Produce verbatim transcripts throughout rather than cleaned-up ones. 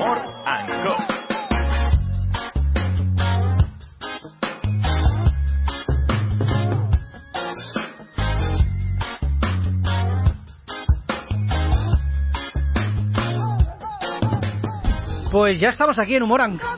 Humor and Co. Pues ya estamos aquí en Humor and Co.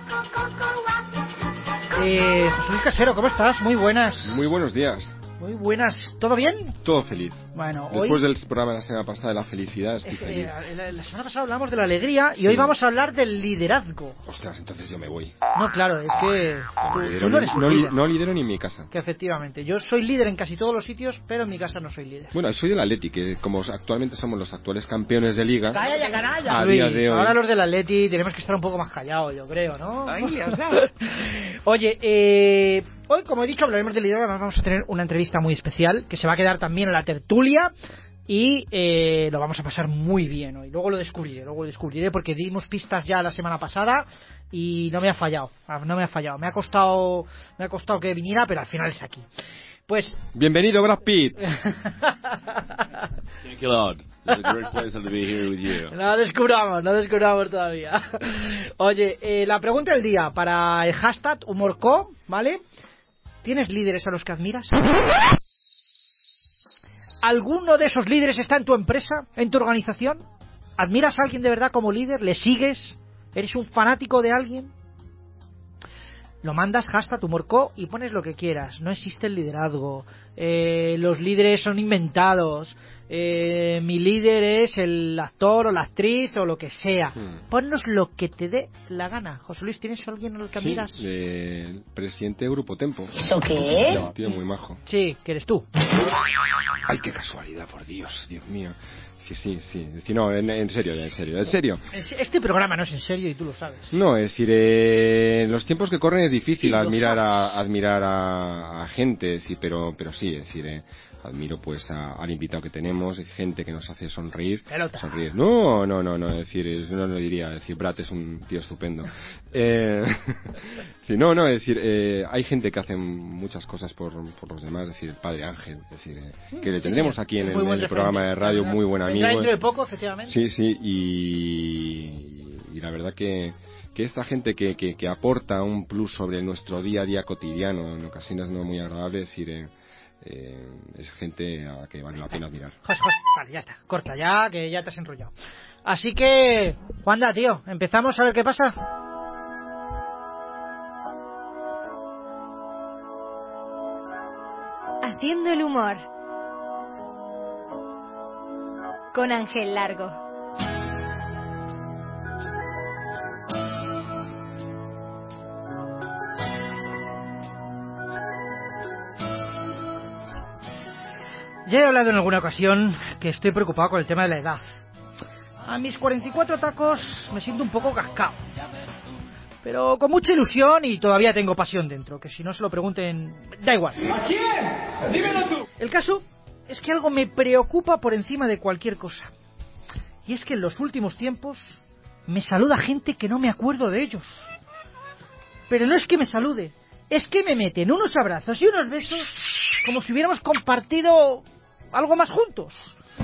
Eh, José Luis Casero, ¿cómo estás? Muy buenas. Muy buenos días. Muy buenas. ¿Todo bien? Todo feliz. Bueno, Después hoy... del programa de la semana pasada de la felicidad, estoy eh, feliz. eh, la, la semana pasada hablamos de la alegría y Sí. hoy vamos a hablar del liderazgo. Ostras, entonces yo me voy. No, claro, es que tú, No lidero, tú no eres ni, un no, li- líder. no lidero ni en mi casa. Que efectivamente, yo soy líder en casi todos los sitios, pero en mi casa no soy líder. Bueno, soy del Atleti, que como actualmente somos los actuales campeones de liga, ¡Calla ya, canalla! a Luis, día de hoy... ahora los del Atleti tenemos que estar un poco más callados, yo creo, ¿no? Ay, o sea. Oye, eh, hoy, como he dicho, hablaremos de liderazgo. Además vamos a tener una entrevista muy especial que se va a quedar también en la tertulia y eh, lo vamos a pasar muy bien hoy. Luego lo descubriré, luego lo descubriré porque dimos pistas ya la semana pasada y no me ha fallado, no me ha fallado. Me ha costado, me ha costado que viniera, pero al final es aquí. Pues Bienvenido, Brad Pitt. Thank you, Lord. It's a great pleasure to be here with you. No descubramos, no descubramos todavía. Oye, eh, la pregunta del día para el hashtag HumorCo, ¿vale? ¿Tienes líderes a los que admiras? ¿Alguno de esos líderes está en tu empresa, en tu organización? ¿Admiras a alguien de verdad como líder? ¿Le sigues? ¿Eres un fanático de alguien? Lo mandas hashtag HumorCo y pones lo que quieras. No existe el liderazgo. Eh, los líderes son inventados. Eh, mi líder es el actor o la actriz o lo que sea. Hmm. Ponnos lo que te dé la gana. José Luis, ¿tienes a alguien al que Sí, admiras? eh, el presidente de Grupo Tempo. ¿Eso qué es? Un tío muy majo. Sí, que eres tú. Ay, qué casualidad, por Dios, Dios mío. Sí, sí, sí. Es decir, no, en, en serio, en serio, en serio. Este programa no es en serio y tú lo sabes. No, es decir, eh, en los tiempos que corren es Y difícil lo admirar a, sabes. admirar a, a gente, es decir, pero, pero sí, es decir, eh, admiro pues a- al invitado que tenemos, gente que nos hace sonreír. Pelota. Sonreír. No, no, no, no, es decir, es- no lo diría, es decir, Brad es un tío estupendo. Eh, sí, no, no, es decir, eh, hay gente que hace muchas cosas por, por los demás, es decir, el padre Ángel, es decir, eh, que le tendremos aquí en Es el, muy en buen el referente. programa de radio, muy buen amigo. Vendrá dentro de poco, efectivamente. Sí, sí, y, y la verdad que, que esta gente que, que, que aporta un plus sobre nuestro día a día cotidiano, en ocasiones no muy agradable, es decir, eh, eh, es gente a la que vale la pena admirar. Jos, jos, vale, ya está. Corta ya, que ya te has enrollado. Así que, Juanda, tío, empezamos a ver qué pasa. Haciendo el humor con Ángel Largo. Ya he hablado en alguna ocasión que estoy preocupado con el tema de la edad. A mis cuarenta y cuatro tacos me siento un poco cascado. Pero con mucha ilusión y todavía tengo pasión dentro, que si no se lo pregunten, da igual. ¿A quién? Dímelo tú. El caso es que algo me preocupa por encima de cualquier cosa. Y es que en los últimos tiempos me saluda gente que no me acuerdo de ellos. Pero no es que me salude, es que me meten unos abrazos y unos besos como si hubiéramos compartido algo más juntos.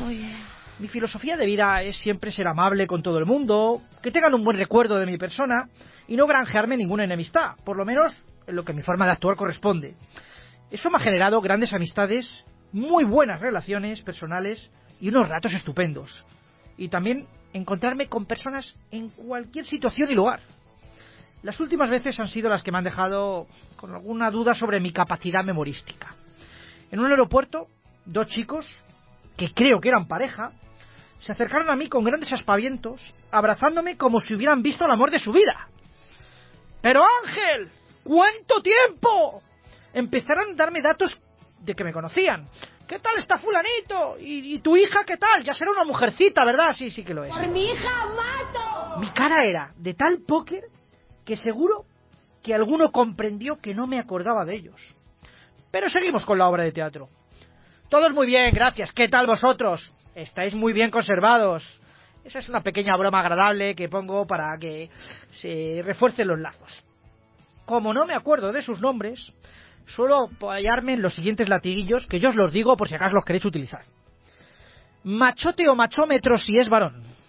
Mi filosofía de vida es siempre ser amable con todo el mundo, que tengan un buen recuerdo de mi persona y no granjearme ninguna enemistad, por lo menos en lo que mi forma de actuar corresponde. Eso me ha generado grandes amistades, muy buenas relaciones personales y unos ratos estupendos. Y también encontrarme con personas en cualquier situación y lugar. Las últimas veces han sido las que me han dejado con alguna duda sobre mi capacidad memorística. En un aeropuerto, dos chicos, que creo que eran pareja, se acercaron a mí con grandes aspavientos, abrazándome como si hubieran visto el amor de su vida. ¡Pero Ángel! ¿Cuánto tiempo? Empezaron a darme datos de que me conocían. ¿Qué tal está fulanito? ¿Y, y tu hija qué tal? Ya será una mujercita, ¿verdad? Sí, sí que lo es. ¡Por mi hija mato! Mi cara era de tal póker que seguro que alguno comprendió que no me acordaba de ellos. Pero seguimos con la obra de teatro. Todos muy bien, gracias. ¿Qué tal vosotros? Estáis muy bien conservados. Esa es una pequeña broma agradable que pongo para que se refuercen los lazos. Como no me acuerdo de sus nombres, suelo apoyarme en los siguientes latiguillos, que yo os los digo por si acaso los queréis utilizar. Machote o machómetro si es varón.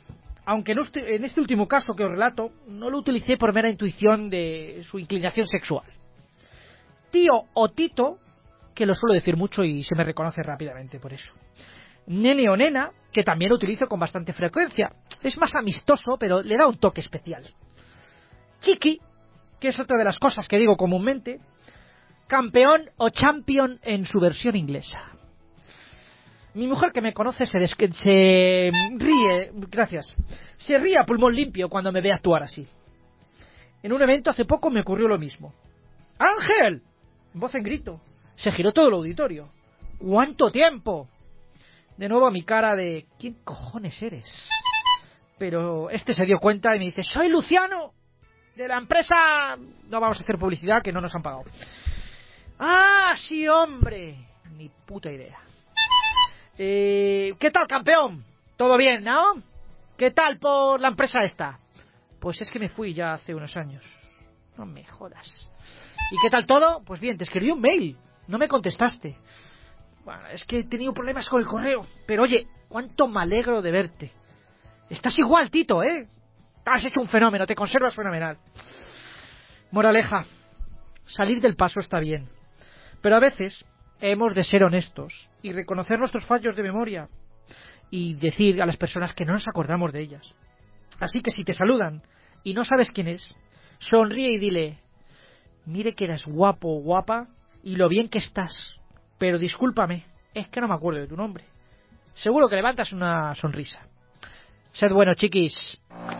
aunque no este- en este último caso que os relato, no lo utilicé por mera intuición de su inclinación sexual. Tío o Tito, que lo suelo decir mucho y se me reconoce rápidamente por eso. Nene o nena, que también lo utilizo con bastante frecuencia. Es más amistoso, pero le da un toque especial. Chiqui, que es otra de las cosas que digo comúnmente. Campeón o champion en su versión inglesa. Mi mujer, que me conoce, se, des- se ríe, gracias, se ríe a pulmón limpio cuando me ve actuar así. En un evento hace poco me ocurrió lo mismo. ¡Ángel! Voz en grito. Se giró todo el auditorio. ¿Cuánto tiempo? De nuevo a mi cara de ¿quién cojones eres? Pero este se dio cuenta y me dice: soy Luciano, de la empresa... No vamos a hacer publicidad, que no nos han pagado. ¡Ah, sí, hombre! Ni puta idea. Eh, ¿Qué tal, campeón? ¿Todo bien, no? ¿Qué tal por la empresa esta? Pues es que me fui ya hace unos años. No me jodas. ¿Y qué tal todo? Pues bien, te escribí un mail. No me contestaste. Bueno, es que he tenido problemas con el correo. Pero oye, cuánto me alegro de verte. Estás igual, Tito, ¿eh? Has hecho un fenómeno, te conservas fenomenal. Moraleja, salir del paso está bien. Pero a veces hemos de ser honestos y reconocer nuestros fallos de memoria y decir a las personas que no nos acordamos de ellas. Así que si te saludan y no sabes quién es, sonríe y dile: mire que eres guapo o guapa y lo bien que estás, pero discúlpame, es que no me acuerdo de tu nombre. Seguro que levantas una sonrisa. Sed bueno, chiquis.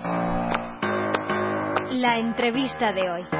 La entrevista de hoy.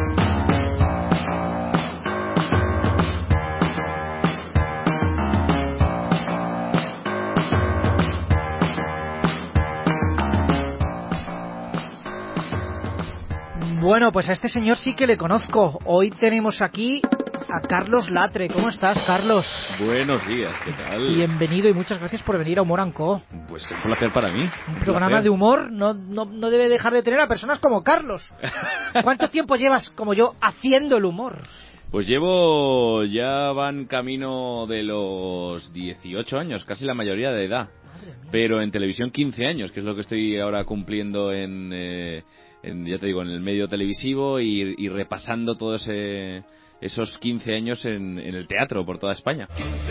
Bueno, pues a este señor sí que le conozco. Hoy tenemos aquí a Carlos Latre. ¿Cómo estás, Carlos? Buenos días, ¿qué tal? Bienvenido y muchas gracias por venir a Humor and Co. Pues es un placer para mí. Un programa de humor no, no, no debe dejar de tener a personas como Carlos. ¿Cuánto tiempo llevas, como yo, haciendo el humor? Pues llevo, ya van camino de los dieciocho años, casi la mayoría de edad. Pero en televisión quince años, que es lo que estoy ahora cumpliendo en, eh, en ya te digo, en el medio televisivo y, y repasando todos ese, esos quince años en, en el teatro por toda España.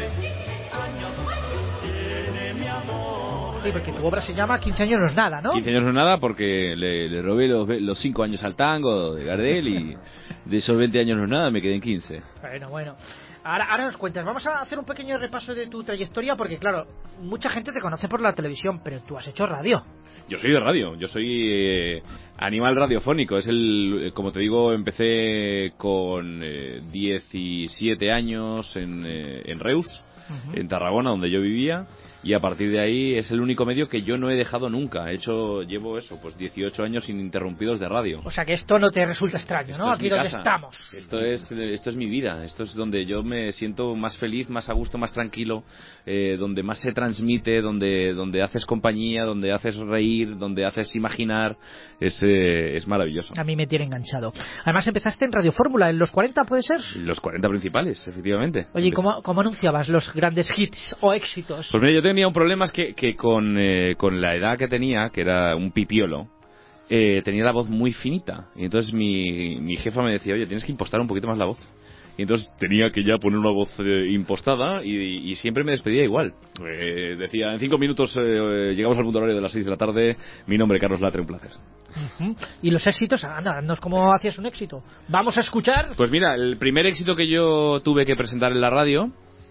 Sí, porque tu obra se llama quince años no es nada, ¿no? quince años no es nada porque le, le robé los, los cinco años al tango de Gardel y de esos veinte años no es nada, me quedé en quince. Bueno, bueno. Ahora, ahora nos cuentas. Vamos a hacer un pequeño repaso de tu trayectoria porque, claro, mucha gente te conoce por la televisión, pero tú has hecho radio. Yo soy de radio, yo soy eh, animal radiofónico. Es el, como te digo, empecé con eh, diecisiete años en, eh, en Reus, uh-huh. en Tarragona, donde yo vivía. Y a partir de ahí es el único medio que yo no he dejado nunca. He hecho, llevo eso, pues dieciocho años ininterrumpidos de radio. O sea que esto no te resulta extraño, ¿no? Aquí donde estamos. Esto es, esto es mi vida. Esto es donde yo me siento más feliz, más a gusto, más tranquilo, eh, donde más se transmite, donde, donde haces compañía, donde haces reír, donde haces imaginar. Es, eh, es maravilloso. A mí me tiene enganchado. Además empezaste en Radio Fórmula, en los cuarenta, ¿puede ser? Los cuarenta principales, efectivamente. Oye, ¿cómo, cómo anunciabas los grandes hits o éxitos? Pues mira, yo tenía un problema, es que, que con, eh, con la edad que tenía, que era un pipiolo, eh, tenía la voz muy finita. Y entonces mi, mi jefa me decía: oye, tienes que impostar un poquito más la voz. Y entonces tenía que ya poner una voz eh, impostada y, y siempre me despedía igual. Eh, decía: en cinco minutos eh, llegamos al punto horario de las seis de la tarde. Mi nombre, Carlos Latre, un placer. Uh-huh. ¿Y los éxitos? Anda, anda, ¿cómo hacías un éxito? ¿Vamos a escuchar? Pues mira, el primer éxito que yo tuve que presentar en la radio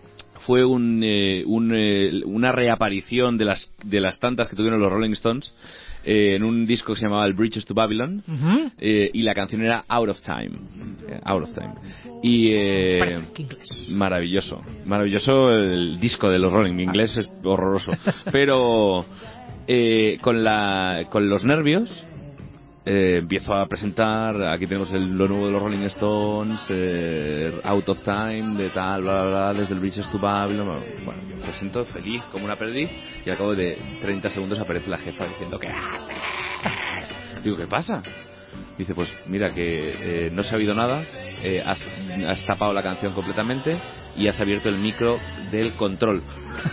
fue un, eh, un, eh, una reaparición de las, de las tantas que tuvieron los Rolling Stones eh, en un disco que se llamaba El Bridges to Babylon, uh-huh. eh, y la canción era Out of Time. eh, Out of Time. Y eh, maravilloso, maravilloso el disco de los Rolling. Mi inglés es horroroso, pero eh, con la con los nervios Eh, empiezo a presentar, aquí tenemos el, lo nuevo de los Rolling Stones, eh, Out of Time, de tal, bla, bla, bla, desde el Bridges to Babylon. Bueno, yo presento feliz como una perdiz y al cabo de treinta segundos aparece la jefa diciendo: ¿qué haces? Digo: ¿qué pasa? Dice: pues mira que eh, no se ha oído nada, eh, has, has tapado la canción completamente, y has abierto el micro del control.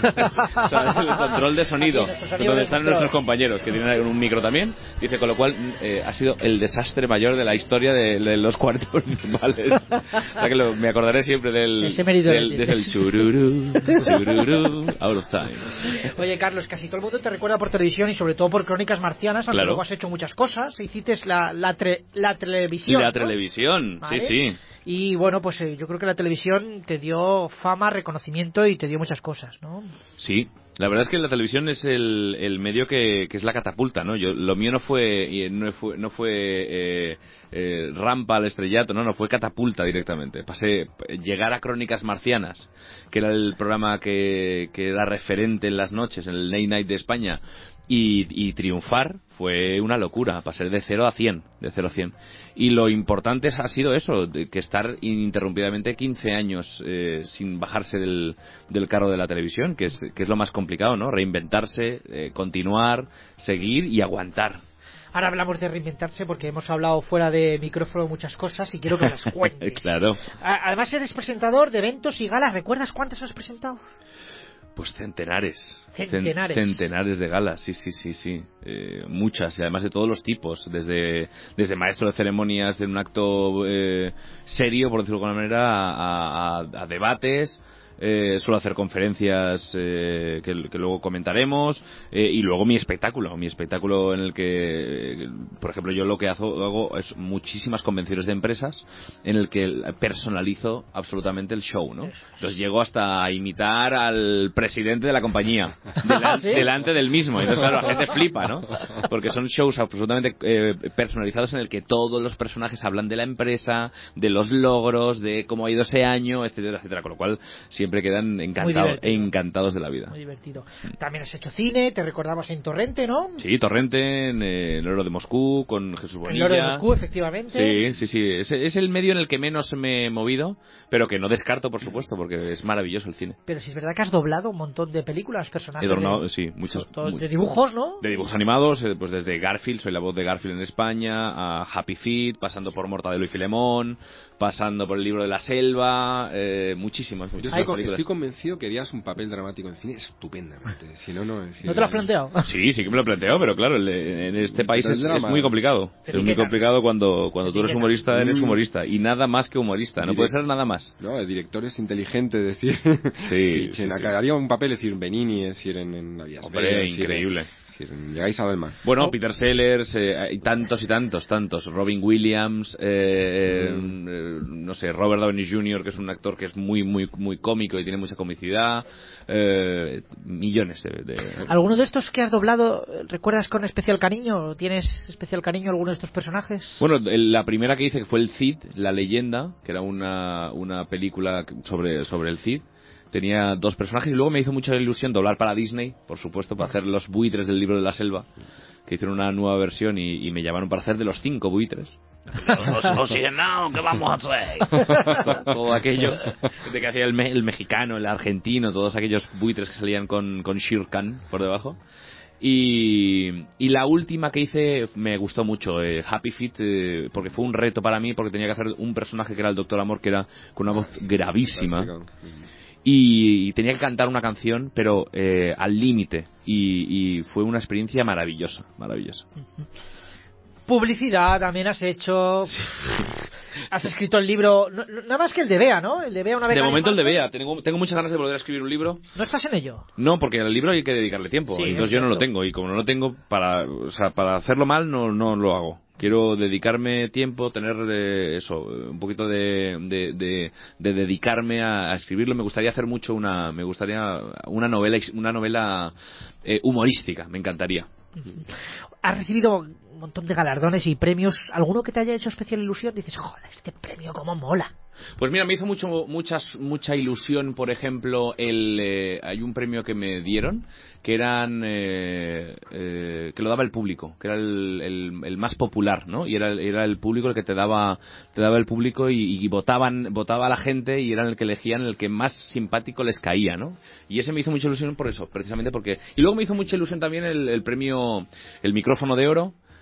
O sea, el control de sonido, donde están nuestros compañeros que tienen un micro también. Dice, con lo cual eh, ha sido el desastre mayor de la historia de, de los cuartos normales. O sea que lo, me acordaré siempre del, Ese mérito del, del- del chururu, chururu, out of time. Oye, Carlos, casi todo el mundo te recuerda por televisión y sobre todo por Crónicas Marcianas, aunque Claro. luego has hecho muchas cosas. Hiciste la, la, tre- la televisión. La ¿no? televisión, Vale. sí, sí. Y bueno, pues eh, yo creo que la televisión te dio fama, reconocimiento y te dio muchas cosas, ¿no? Sí, la verdad es que la televisión es el, el medio que, que es la catapulta, ¿no? Yo, lo mío no fue y no fue, no fue eh, eh, rampa al estrellato, no, no fue catapulta directamente. Pasé llegar a Crónicas Marcianas, que era el programa que, que era referente en las noches, en el Late Night de España. Y, y triunfar fue una locura, pasar de cero a cien, de cero a cien. Y lo importante ha sido eso, de que estar ininterrumpidamente quince años eh, sin bajarse del, del carro de la televisión, que es, que es lo más complicado, ¿no? Reinventarse, eh, continuar, seguir y aguantar. Ahora hablamos de reinventarse porque hemos hablado fuera de micrófono muchas cosas y quiero que las cuentes. Claro. A- Además eres presentador de eventos y galas. ¿Recuerdas cuántas has presentado? Pues centenares. Centenares. Cen- centenares de galas, sí, sí, sí, sí. Eh, muchas, y además de todos los tipos. Desde, desde maestro de ceremonias de un acto eh, serio, por decirlo de alguna manera, a, a- a debates. Eh, suelo hacer conferencias eh, que, que luego comentaremos, eh, y luego mi espectáculo, mi espectáculo en el que, eh, por ejemplo, yo lo que hago, hago es muchísimas convenciones de empresas en el que personalizo absolutamente el show, ¿no? Entonces llego hasta a imitar al presidente de la compañía delan- ¿Sí? delante del mismo. Entonces, claro, la gente flipa, ¿no? Porque son shows absolutamente eh, personalizados en el que todos los personajes hablan de la empresa, de los logros, de cómo ha ido ese año, etcétera, etcétera. Con lo cual siempre quedan encantados, divertido. encantados de la vida. Muy divertido. También has hecho cine, te recordamos en Torrente, ¿no? Sí, Torrente, en eh, el Oro de Moscú, con Jesús En Bonilla. el Oro de Moscú, efectivamente. Sí, sí, sí. Es, es el medio en el que menos me he movido, pero que no descarto, por supuesto, porque es maravilloso el cine. Pero sí es verdad que has doblado un montón de películas, personajes. He doblado, de, sí, muchos. todo- muy- de dibujos, ¿no? De dibujos animados, eh, pues desde Garfield, soy la voz de Garfield en España, a Happy Feet, pasando por Mortadelo y Filemón, pasando por el libro de la selva, eh, muchísimas, Yo muchísimas estoy, con- películas. estoy convencido que harías un papel dramático en cine estupendamente. Si no, no. ¿No te lo has planteado? Sí, sí que me lo planteo, pero claro, el- en este país Pero es, el drama- es muy complicado. Es muy etiquetan. complicado cuando, cuando Te tú eres etiquetan. humorista, eres Mm. humorista. Y nada más que humorista, no Direct- puede ser nada más. No, el director es inteligente, es decir. Sí, que sí, sí. haría un papel, es decir, Benini, es decir, en, en la Vías Hombre, Vegas, es decir, increíble. es decir, llegáis a Dalma. Bueno, Oh. Peter Sellers, eh, y tantos y tantos, tantos. Robin Williams, eh, Mm. eh, no sé, Robert Downey junior, que es un actor que es muy, muy, muy cómico y tiene mucha comicidad. Eh, millones de, de- ¿Alguno de estos que has doblado eh, recuerdas con especial cariño? ¿Tienes especial cariño a alguno de estos personajes? Bueno, el- la primera que hice que fue el Cid, la leyenda, que era una, una película sobre, sobre el Cid. Tenía dos personajes y luego me hizo mucha ilusión doblar para Disney, por supuesto, para hacer los buitres del libro de la selva, que hicieron una nueva versión y, y me llamaron para hacer de los cinco buitres. Os, os no, ¿qué vamos a hacer? Todo aquello de que hacía el, me- el mexicano, el argentino, todos aquellos buitres que salían con, con Shere Khan por debajo. Y, y la última que hice me gustó mucho, eh, Happy Feet, eh, porque fue un reto para mí, porque tenía que hacer un personaje que era el Doctor Amor, que era con una voz gravísima. Y, y tenía que cantar una canción, pero eh, al límite. Y, y fue una experiencia maravillosa, maravillosa. Publicidad también has hecho. Has escrito el libro. no- no- nada más que el de Bea, ¿no? El de Bea, una De beca momento el de infancia. Bea, tengo, tengo muchas ganas de volver a escribir un libro. ¿No estás en ello? No, porque al libro hay que dedicarle tiempo. Sí, entonces es yo no lo cierto. tengo. Y como no lo tengo, para, o sea, para hacerlo mal no, no lo hago. Quiero dedicarme tiempo, tener eh, eso, un poquito de, de, de, de dedicarme a, a escribirlo. Me gustaría hacer mucho una, me gustaría una novela, una novela eh, humorística. Me encantaría. Has recibido un montón de galardones y premios. ¿Alguno que te haya hecho especial ilusión? Dices, joder, este premio cómo mola. Pues mira, me hizo mucho, muchas, mucha ilusión, por ejemplo, el, eh, hay un premio que me dieron, que eran, eh, eh, que lo daba el público, que era el, el, el más popular, ¿no? Y era, era el público el que te daba, te daba el público y, y votaban, votaba a la gente y eran el que elegían el que más simpático les caía, ¿no? Y ese me hizo mucha ilusión por eso, precisamente porque, y luego me hizo mucha ilusión también el, el premio, el micrófono de oro,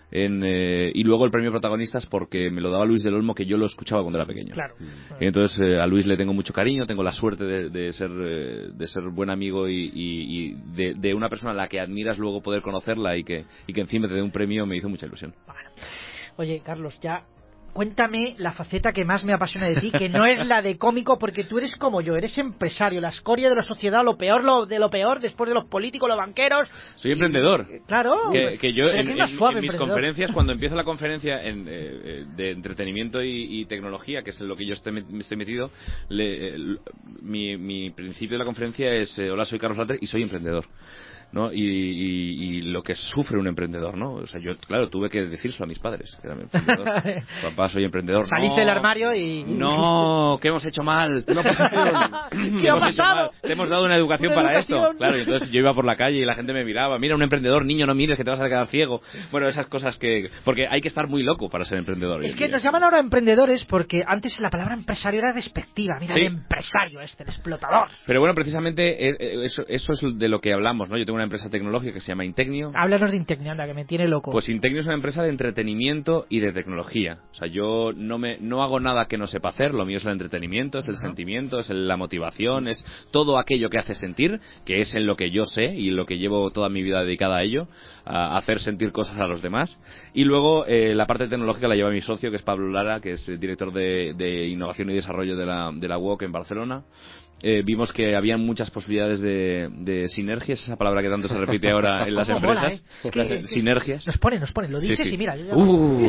En, eh, y luego el premio Protagonistas porque me lo daba Luis del Olmo, que yo lo escuchaba cuando era pequeño. Claro. Y entonces eh, a Luis le tengo mucho cariño, tengo la suerte de, de ser eh, de ser buen amigo y, y, y de, de una persona a la que admiras luego poder conocerla y que, y que encima te dé un premio me hizo mucha ilusión. Bueno. Oye, Carlos, ya cuéntame la faceta que más me apasiona de ti, que no es la de cómico, porque tú eres como yo, eres empresario, la escoria de la sociedad, lo peor lo, de lo peor, después de los políticos, los banqueros. Soy emprendedor. Claro. Que, que yo pero en, que es más en- suave, en mis emprendedor. conferencias, cuando empiezo la conferencia en, eh, eh, de entretenimiento y, y tecnología, que es en lo que yo estoy, me estoy metido, le- el- mi, mi principio de la conferencia es eh, hola, soy Carlos Latre y soy emprendedor. ¿No? Y, y, y lo que sufre un emprendedor, ¿no? O sea, yo, claro, tuve que decírselo a mis padres, que eran emprendedor. Papá, soy emprendedor. Saliste No, del armario y... No, ¿qué hemos hecho mal? ¿Qué ha hemos hecho pasado? mal? Te hemos dado una educación Una para educación. esto. Claro, y entonces yo iba por la calle y la gente me miraba. Mira, un emprendedor, niño, no mires que te vas a quedar ciego. Bueno, esas cosas que... Porque hay que estar muy loco para ser emprendedor. hoy Es en que día. nos llaman ahora emprendedores porque antes la palabra empresario era despectiva. Mira, Sí. el empresario este, el explotador. Pero bueno, precisamente es- eso, eso es de lo que hablamos, ¿no? Yo tengo una empresa tecnológica que se llama Intecnio. Háblanos de Intecnio, anda, que me tiene loco. Pues Intecnio es una empresa de entretenimiento y de tecnología. O sea, yo no me no hago nada que no sepa hacer. Lo mío es el entretenimiento, es el sentimiento, es el- la motivación, es todo aquello que hace sentir, que es en lo que yo sé y lo que llevo toda mi vida dedicada a ello, a hacer sentir cosas a los demás. Y luego eh, la parte tecnológica la lleva mi socio, que es Pablo Lara, que es el director de, de innovación y desarrollo de la, de la U O C en Barcelona. Eh, vimos que había muchas posibilidades de, de sinergias, esa palabra que tanto se repite ahora en las Cómo mola, empresas. ¿eh? Es que- Las es que sinergias. Nos ponen, nos ponen, lo Sí, dices sí. y mira. Yo ya- Uh.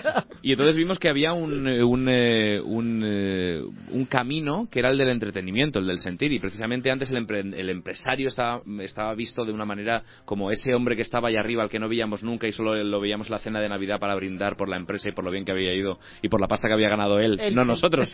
Y entonces vimos que había un, eh, un, eh, un, eh, un camino que era el del entretenimiento, el del sentir, y precisamente antes el, empre- el empresario estaba, estaba visto de una manera como ese hombre que estaba allá arriba, al que no veíamos nunca y solo lo veíamos en la cena de Navidad para brindar por la empresa y por lo bien que había ido y por la pasta que había ganado él, Él. no nosotros.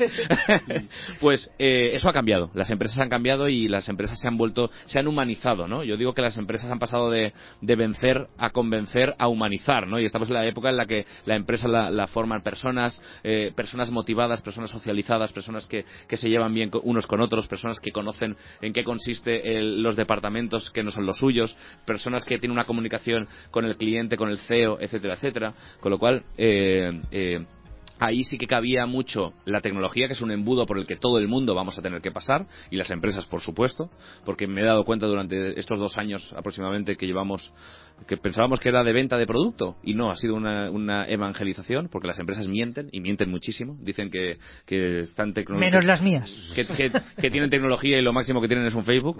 Pues eh, eso ha cambiado, las empresas han cambiado y las empresas se han vuelto, se han humanizado, ¿no? Yo digo que las empresas han pasado de, de vencer a convencer a humanizar, ¿no? Y estamos en la época en la que la empresa la, la forman personas, eh, personas motivadas, personas socializadas, personas que, que se llevan bien co- unos con otros, personas que conocen en qué consiste el- los departamentos que no son los suyos, personas que tienen una comunicación con el cliente, con el C E O, etcétera, etcétera. Con lo cual, eh, eh, ahí sí que cabía mucho la tecnología, que es un embudo por el que todo el mundo vamos a tener que pasar, y las empresas, por supuesto, porque me he dado cuenta durante estos dos años aproximadamente que llevamos, que pensábamos que era de venta de producto, y no, ha sido una, una evangelización, porque las empresas mienten, y mienten muchísimo, dicen que, que están tecnológicas. Menos las mías. Que, que, que tienen tecnología y lo máximo que tienen es un Facebook.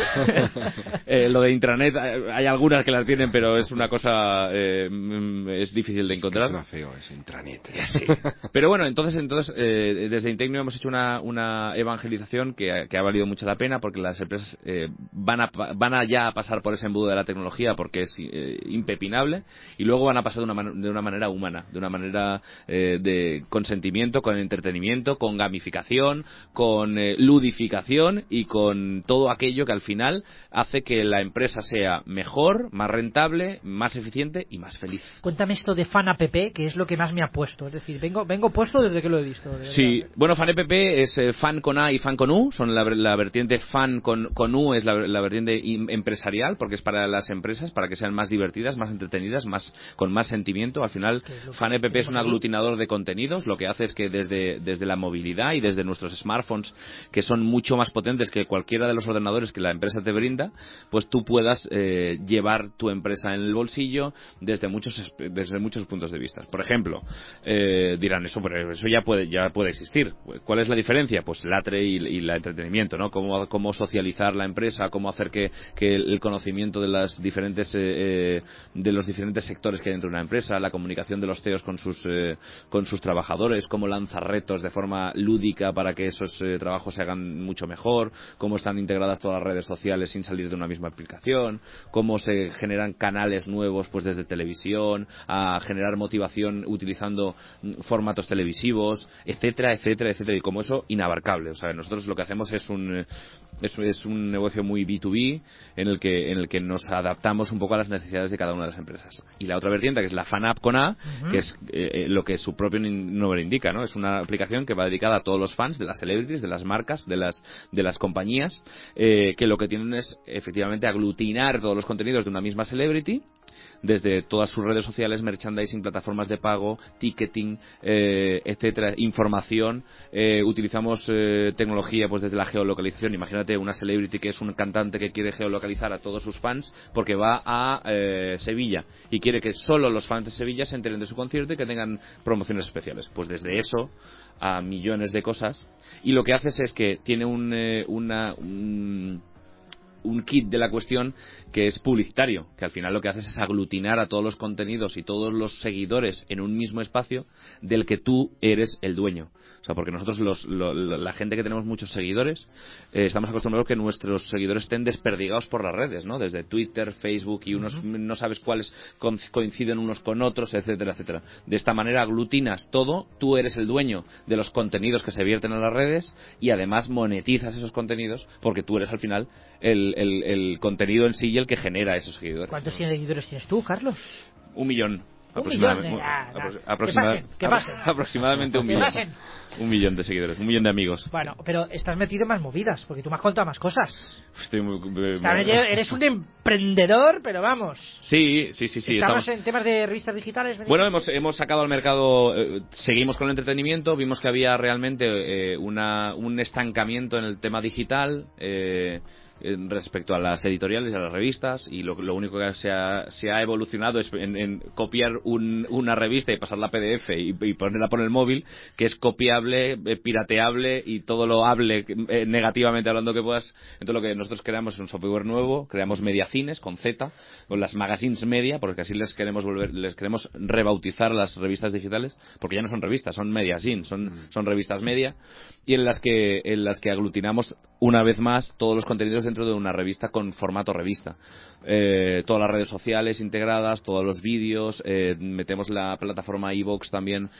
Eh, lo de intranet, eh, hay algunas que las tienen, pero es una cosa, eh, mm, es difícil de encontrar. Suena feo ese intranet. Sí. Pero bueno, entonces, entonces eh, desde Intecnio hemos hecho una, una evangelización que, ha- que ha valido mucho la pena, porque las empresas eh, van, a, pa- van a ya a pasar por ese embudo de la tecnología porque es eh, impepinable, y luego van a pasar de una, man- de una manera humana, de una manera eh, de consentimiento, con entretenimiento, con gamificación, con eh, ludificación y con todo aquello que al final hace que la empresa sea mejor, más rentable, más eficiente y más feliz. Cuéntame esto de Fan App, que es lo que más me ha puesto. Es decir, vengo vengo puesto desde que lo he visto. de Sí, verdad. bueno, FanEpp es eh, fan con A y fan con U, son la, la vertiente fan con, con U, es la, la vertiente im- empresarial, porque es para las empresas, para que sean más divertidas, más entretenidas, más con más sentimiento. Al final, Que es lo que FanEpp es tenemos un aquí. aglutinador de contenidos, lo que hace es que desde, desde la movilidad y desde nuestros smartphones, que son mucho más potentes que cualquiera de los ordenadores que la empresa te brinda, pues tú puedas eh, llevar tu empresa en el bolsillo desde muchos, esp- desde muchos puntos de vista. Por ejemplo, eh, dirán, eso, pero eso ya puede, ya puede existir. ¿Cuál es la diferencia? Pues Latre y, y el entretenimiento, ¿no? Cómo, cómo socializar la empresa, cómo hacer que, que el conocimiento de las diferentes, eh, eh, de los diferentes sectores que hay dentro de una empresa, la comunicación de los C E Os con sus, eh, con sus trabajadores, cómo lanzar retos de forma lúdica para que esos eh, trabajos se hagan mucho mejor, cómo están integradas todas las redes sociales sin salir de una misma aplicación, cómo se generan canales nuevos pues desde televisión a generar motivación utilizando mm, formatos televisivos, etcétera, etcétera, etcétera, y como eso inabarcable. O sea, nosotros lo que hacemos es un eh, es, es un negocio muy B dos B en el que en el que nos adaptamos un poco a las necesidades de cada una de las empresas. Y la otra vertiente, que es la FanApp con A, Ujú. que es eh, lo que su propio nin- nombre indica, ¿no? Es una aplicación que va dedicada a todos los fans de las celebrities, de las marcas, de las de las compañías, eh, que lo que tienen es efectivamente aglutinar todos los contenidos de una misma celebrity desde todas sus redes sociales, merchandising, plataformas de pago, ticketing, eh, etcétera, información. Eh, utilizamos eh, tecnología pues desde la geolocalización. Imagínate una celebrity que es un cantante que quiere geolocalizar a todos sus fans porque va a eh, Sevilla y quiere que solo los fans de Sevilla se enteren de su concierto y que tengan promociones especiales. Pues desde eso a millones de cosas. Y lo que haces es que tiene un, eh, una... Un, un kit de la cuestión que es publicitario, que al final lo que haces es aglutinar a todos los contenidos y todos los seguidores en un mismo espacio del que tú eres el dueño. O sea, porque nosotros, los, lo, la gente que tenemos muchos seguidores, eh, estamos acostumbrados a que nuestros seguidores estén desperdigados por las redes, ¿no? Desde Twitter, Facebook, y unos uh-huh. no sabes cuáles coinciden unos con otros, etcétera, etcétera. De esta manera aglutinas todo, tú eres el dueño de los contenidos que se vierten en las redes y además monetizas esos contenidos porque tú eres al final el, el, el contenido en sí y el que genera esos seguidores. ¿Cuántos seguidores tienes tú, Carlos? Un millón. Un millón, eh, ah, aproxima, que pasen, que pasen. Aproximadamente un que millón. Pasen. Un millón de seguidores, un millón de amigos. Bueno, pero estás metido en más movidas, porque tú me has contado más cosas. Estoy muy... muy eres un emprendedor, pero vamos. Sí, sí, sí, sí. Estamos, estamos en temas de revistas digitales. Bueno, hemos, hemos sacado al mercado, eh, seguimos con el entretenimiento, vimos que había realmente eh, una, un estancamiento en el tema digital, eh, respecto a las editoriales y a las revistas, y lo, lo único que se ha, se ha evolucionado es en, en copiar un, una revista y pasarla a P D F y, y ponerla por el móvil, que es copiable, eh, pirateable y todo lo hable eh, negativamente hablando que puedas. Entonces lo que nosotros creamos es un software nuevo, creamos Mediacines con Z, con las magazines media, porque así les queremos volver, les queremos rebautizar las revistas digitales, porque ya no son revistas, son Mediacines, son, son revistas media, y en las que en las que aglutinamos una vez más todos los contenidos dentro de una revista con formato revista. Eh, todas las redes sociales integradas, todos los vídeos, eh, metemos la plataforma iVoox también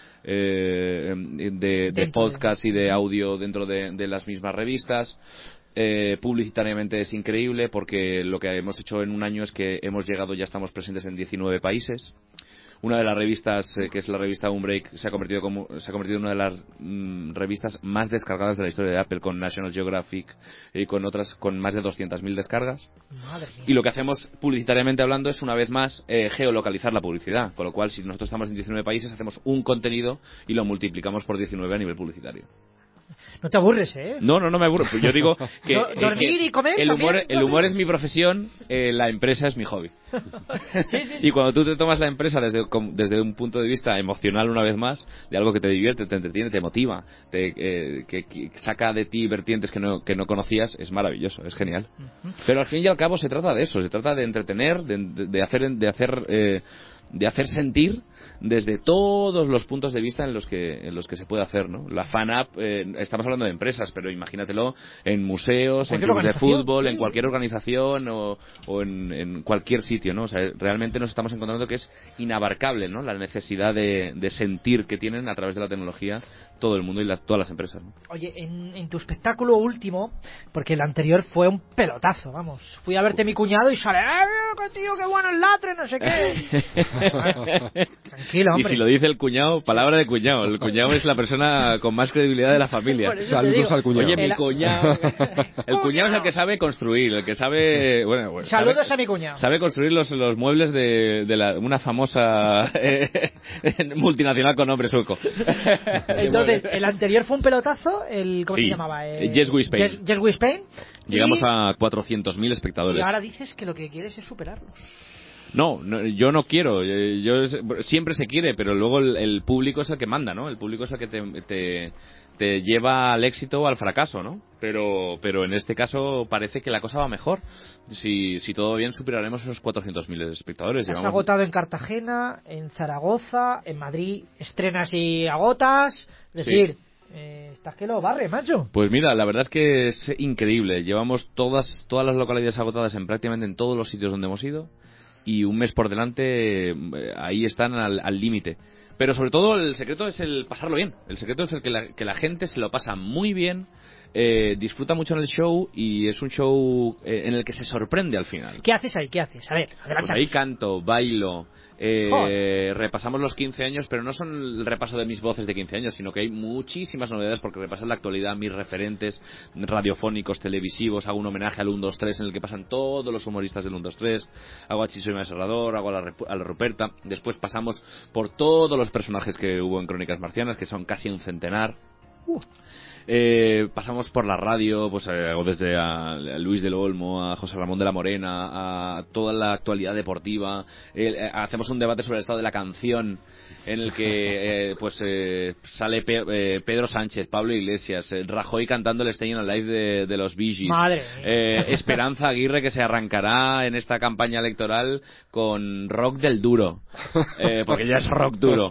eh, de, de podcast y de audio dentro de, de las mismas revistas. Eh, publicitariamente es increíble porque lo que hemos hecho en un año es que hemos llegado, ya estamos presentes en diecinueve países. Una de las revistas, eh, que es la revista Unbreak, se ha convertido como se ha convertido en una de las mm, revistas más descargadas de la historia de Apple, con National Geographic y con otras con más de doscientas mil descargas. Madre mía. Y lo que hacemos publicitariamente hablando es, una vez más, eh, geolocalizar la publicidad, con lo cual si nosotros estamos en diecinueve países hacemos un contenido y lo multiplicamos por diecinueve a nivel publicitario. No te aburres, ¿eh? No, no, no me aburro. Pues yo digo que, Do- dormir eh, que y comer el humor, también, el humor es mi profesión, eh, la empresa es mi hobby. sí, sí. Y cuando tú te tomas la empresa desde, desde un punto de vista emocional, una vez más, de algo que te divierte, te entretiene, te motiva, te, eh, que, que saca de ti vertientes que no, que no conocías, es maravilloso, es genial. Uh-huh. Pero al fin y al cabo se trata de eso, se trata de entretener, de, de, de hacer, de hacer, eh, de hacer sentir desde todos los puntos de vista en los que en los que se puede hacer, ¿no? La Fan App, eh, estamos hablando de empresas, pero imagínatelo en museos, en clubes de fútbol, sí. en cualquier organización o, o en, en cualquier sitio, ¿no? O sea, realmente nos estamos encontrando que es inabarcable, ¿no? La necesidad de, de sentir que tienen a través de la tecnología todo el mundo y las, todas las empresas, ¿no? Oye, en, en tu espectáculo último, porque el anterior fue un pelotazo, vamos. Fui a verte a mi cuñado y sale, ¡eh, qué tío, qué bueno el latre, no sé qué! Tranquilo, hombre. Y si lo dice el cuñado, palabra de cuñado. El cuñado es la persona con más credibilidad de la familia. Saludos al cuñado. Oye, mi El- cuñado... El cuñado es el que sabe construir, el que sabe... Bueno, bueno, Saludos sabe, a mi cuñado. Sabe construir los, los muebles de, de la, una famosa eh, multinacional con nombre sueco. Entonces, el anterior fue un pelotazo, el ¿cómo Sí. se llamaba? Eh, Yes We Spain. Yes, Yes We Spain. Llegamos y, a cuatrocientos mil espectadores. y ahora dices que lo que quieres es superarlos. No, no, yo no quiero. eh, Yo siempre se quiere, pero luego el, el público es el que manda, ¿no? El público es el que te, te, te lleva al éxito o al fracaso, ¿no? Pero, pero en este caso parece que la cosa va mejor. Si, si todo va bien, superaremos esos cuatrocientos mil espectadores. Has Llevamos- agotado en Cartagena, en Zaragoza, en Madrid, estrenas y agotas. Es Sí. decir, eh, estás que lo barre, macho. Pues mira, la verdad es que es increíble. Llevamos todas, todas las localidades agotadas en prácticamente en todos los sitios donde hemos ido. Y un mes por delante, eh, ahí están al al límite. Pero sobre todo el secreto es el pasarlo bien. El secreto es el que la, que la gente se lo pasa muy bien eh, disfruta mucho en el show y es un show eh, en el que se sorprende al final. ¿Qué haces ahí? ¿Qué haces? A ver, adelante. Pues ahí canto, bailo, eh, repasamos los quince años, pero no son el repaso de mis voces de quince años, sino que hay muchísimas novedades porque repasan la actualidad, mis referentes radiofónicos, televisivos, hago un homenaje al uno dos tres en el que pasan todos los humoristas del uno dos tres, hago a Chiso y Maestro Serrador, hago a la, a la Ruperta, después pasamos por todos los personajes que hubo en Crónicas Marcianas, que son casi un centenar. Uh. Eh, pasamos por la radio, pues eh, hago desde a, a Luis del Olmo, a José Ramón de la Morena, a toda la actualidad deportiva. Eh, eh, hacemos un debate sobre el estado de la canción, en el que eh, pues eh, sale Pe eh, Pedro Sánchez, Pablo Iglesias, eh, Rajoy cantando el Staying Alive de, de los Bee Gees, Madre eh, Esperanza Aguirre, que se arrancará en esta campaña electoral con rock del duro, eh, porque ya es rock duro.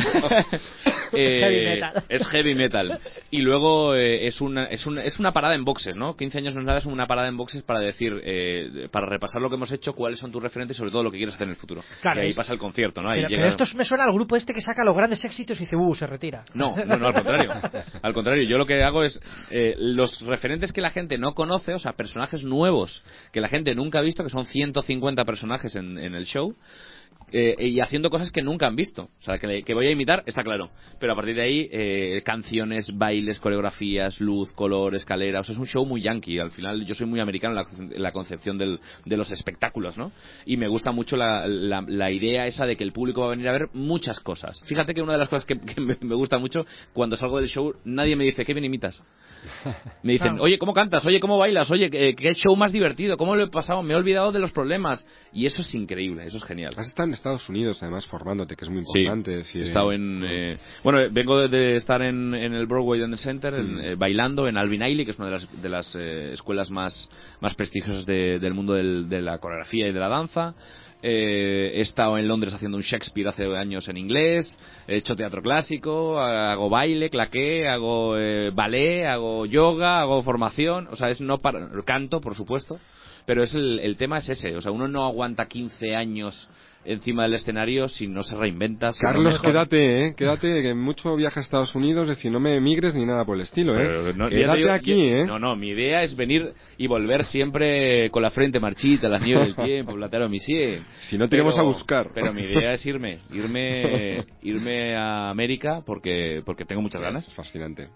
eh, heavy metal. Es heavy metal. Y luego eh, es, una, es, una, es una parada en boxes, ¿no? quince años no es nada, es una parada en boxes para decir, eh, para repasar lo que hemos hecho, cuáles son tus referentes y sobre todo lo que quieres hacer en el futuro. Claro, y ahí es... pasa el concierto, ¿no? Ahí pero, llega... pero esto me suena al grupo este que saca los grandes éxitos y dice, uh, se retira. No, no, no, al contrario. Al contrario, yo lo que hago es eh, los referentes que la gente no conoce, o sea, personajes nuevos que la gente nunca ha visto, que son ciento cincuenta personajes en, en el show, eh, y haciendo cosas que nunca han visto. O sea, que, que voy a imitar, está claro. Pero a partir de ahí, eh, canciones, bailes, coreografías, luz, color, escalera. O sea, es un show muy yankee. Al final, yo soy muy americano en la, en la concepción del, de los espectáculos, ¿no? Y me gusta mucho la, la, la idea esa de que el público va a venir a ver muchas cosas. Fíjate que una de las cosas que, que me, me gusta mucho, cuando salgo del show, nadie me dice, ¿qué bien imitas? Me dicen, claro. Oye, ¿cómo cantas? Oye, ¿cómo bailas? Oye, ¿qué, qué show más divertido? ¿Cómo lo he pasado? Me he olvidado de los problemas. Y eso es increíble, eso es genial. Has estado en Estados Unidos, además, formándote, que es muy importante. Sí, decir, he estado en... Eh, bueno, vengo de, de estar en, en el Broadway Dance Center, en, mm. eh, bailando en Alvin Ailey, que es una de las, de las eh, escuelas más, más prestigiosas de, del mundo del, de la coreografía y de la danza. Eh, he estado en Londres haciendo un Shakespeare hace años en inglés, he hecho teatro clásico, hago baile, claqué, hago eh, ballet, hago yoga, hago formación, o sea, es no para, canto, por supuesto, pero es el, el tema es ese, o sea, uno no aguanta quince años encima del escenario si no se reinventa. Si Carlos, no quédate, ¿eh? Quédate, que mucho viaje a Estados Unidos, es decir, no me emigres ni nada por el estilo, ¿eh? Pero no, quédate digo, aquí, yo, ¿eh? No, no, mi idea es venir y volver siempre con la frente marchita, las nieves del tiempo, platero mi cien. Si no te iremos a buscar. Pero mi idea es irme, irme, irme a América porque, porque tengo muchas ganas. Es fascinante.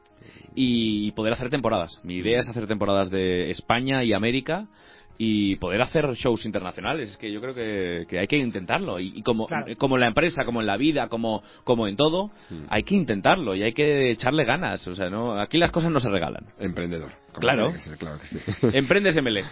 Y poder hacer temporadas. Mi idea es hacer temporadas de España y América. Y poder hacer shows internacionales, es que yo creo que, que hay que intentarlo. Y, y como, claro. como en la empresa, como en la vida, como, como en todo, mm. hay que intentarlo y hay que echarle ganas. O sea, no, aquí las cosas no se regalan. Emprendedor. Claro. Que ser, claro que sí. Empréndesmele.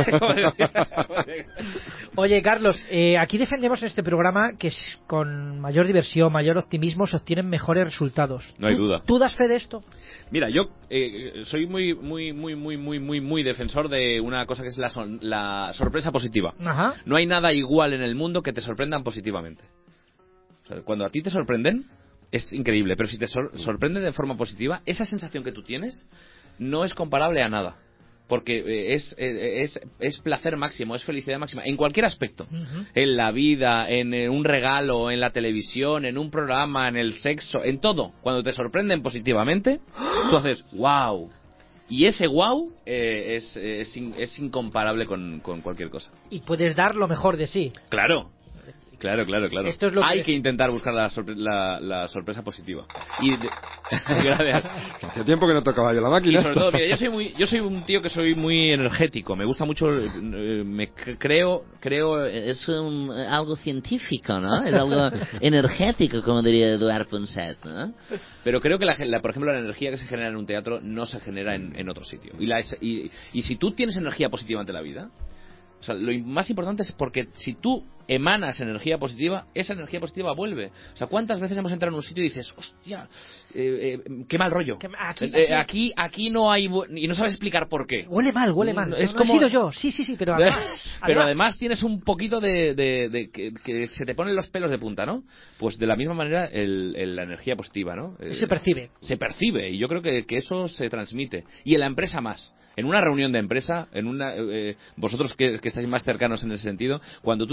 Oye, Carlos, eh, aquí defendemos en este programa que con mayor diversión, mayor optimismo se obtienen mejores resultados. No hay ¿Tú, duda. ¿Tú das fe de esto? Mira, yo eh, soy muy, muy, muy, muy, muy, muy, muy defensor de una cosa que es la, son, la sorpresa positiva. Ajá. No hay nada igual en el mundo que te sorprendan positivamente. O sea, cuando a ti te sorprenden, es increíble, pero si te sor sorprenden de forma positiva, esa sensación que tú tienes no es comparable a nada. Porque es, es, es placer máximo, es felicidad máxima, en cualquier aspecto. Uh-huh. En la vida, en un regalo, en la televisión, en un programa, en el sexo, en todo. Cuando te sorprenden positivamente, tú haces wow. Y ese wow eh, es, es, es incomparable con, con cualquier cosa. Y puedes dar lo mejor de sí. Claro. Claro, claro, claro. Esto es lo Hay que... que intentar buscar la, sorpre la, la sorpresa positiva. Y de... Gracias. Hace tiempo que no tocaba yo la máquina. Y sobre todo, mira, yo soy muy, yo soy un tío que soy muy energético. Me gusta mucho, eh, me creo, creo es un, algo científico, ¿no? Es algo energético, como diría Eduard Ponset, ¿no? Pero creo que, la, la, por ejemplo, la energía que se genera en un teatro no se genera en, en otro sitio. Y, la, y, y si tú tienes energía positiva ante la vida, o sea, lo más importante es porque si tú emanas energía positiva, esa energía positiva vuelve. O sea, ¿cuántas veces hemos entrado en un sitio y dices, hostia, eh, eh, qué mal rollo? Aquí, aquí, eh, aquí, aquí no hay... y no sabes explicar por qué. Huele mal, huele mal. Es no, como... no he sido yo, sí, sí, sí, pero además... pero además, además tienes un poquito de... de, de que, que se te ponen los pelos de punta, ¿no? Pues de la misma manera el, el, la energía positiva, ¿no? Eh, se percibe. Se percibe, y yo creo que, que eso se transmite. Y en la empresa más. En una reunión de empresa, en una eh, vosotros que, que estáis más cercanos en ese sentido, cuando tú tienes una reunión